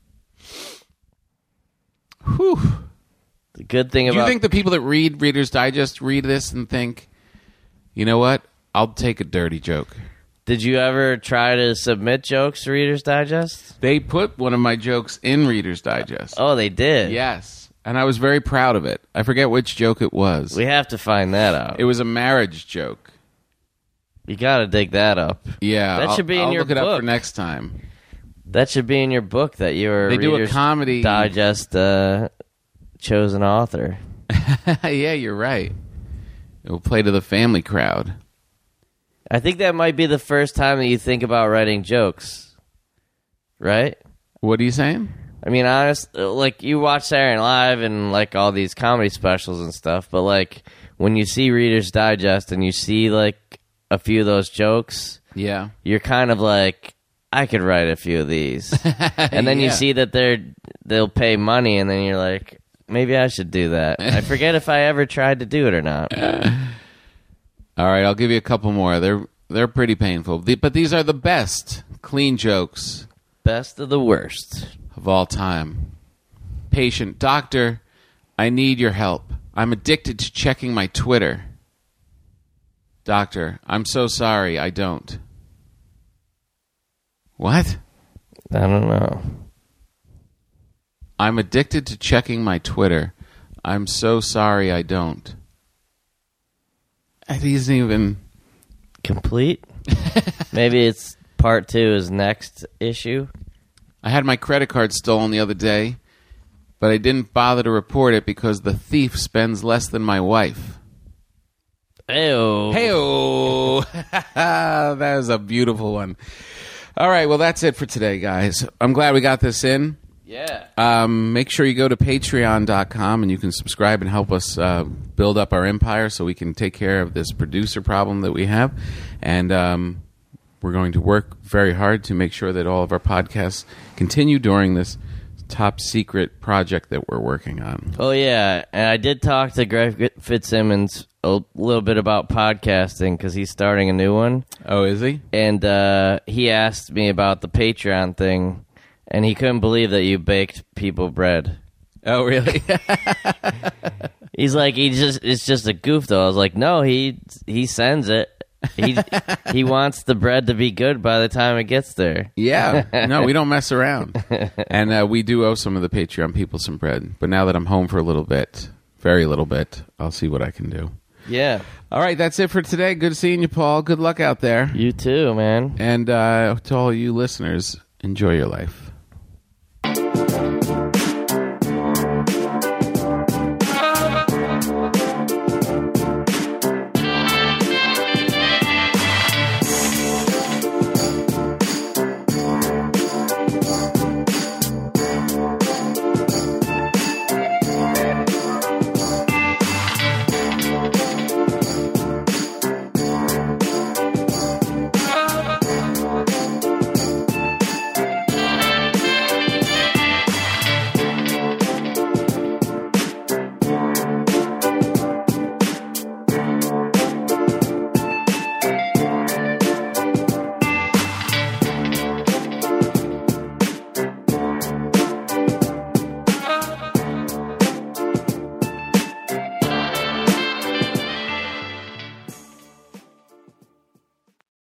Whew. The good thing Do about... you think the people that read Reader's Digest read this and think, you know what? I'll take a dirty joke. Did you ever try to submit jokes to Reader's Digest? They put one of my jokes in Reader's Digest. Oh, they did? Yes. And I was very proud of it. I forget which joke it was. We have to find that out. It was a marriage joke. You got to dig that up. Yeah. That should be in I'll your look it up book. for next time. That should be in your book that you're They do a Reader's comedy. Digest chosen author. Yeah, you're right. It will play to the family crowd. I think that might be the first time that you think about writing jokes. Right? What are you saying? I mean, like, you watch Saturday Night Live and, like, all these comedy specials and stuff, but, like, when you see Reader's Digest and you see, like, a few of those jokes, Yeah. you're kind of like, I could write a few of these. And then you Yeah. see that they'll pay money, and then you're like, maybe I should do that. I forget if I ever tried to do it or not. All right, I'll give you a couple more. They're pretty painful. But these are the best clean jokes Best of the worst. of all time. Patient, doctor, I need your help. I'm addicted to checking my Twitter. Doctor, I'm so sorry, I don't. What? I don't know. I'm addicted to checking my Twitter. I'm so sorry, I don't. It isn't even... Complete? Maybe it's part 2 is next issue. I had my credit card stolen the other day, but I didn't bother to report it because the thief spends less than my wife. Ew. Hey-oh! That was a beautiful one. All right, well, that's it for today, guys. I'm glad we got this in. Yeah. Make sure you go to patreon.com and you can subscribe and help us build up our empire so we can take care of this producer problem that we have. And we're going to work very hard to make sure that all of our podcasts continue during this top secret project that we're working on. Oh, yeah. And I did talk to Greg Fitzsimmons a little bit about podcasting because he's starting a new one. Oh, is he? And he asked me about the Patreon thing. And he couldn't believe that you baked people bread. Oh, really? He's like, it's just a goof, though. I was like, no, he sends it. He wants the bread to be good by the time it gets there. Yeah. No, we don't mess around. And we do owe some of the Patreon people some bread. But now that I'm home for a little bit, very little bit, I'll see what I can do. Yeah. All right, that's it for today. Good seeing you, Paul. Good luck out there. You too, man. And to all you listeners, enjoy your life.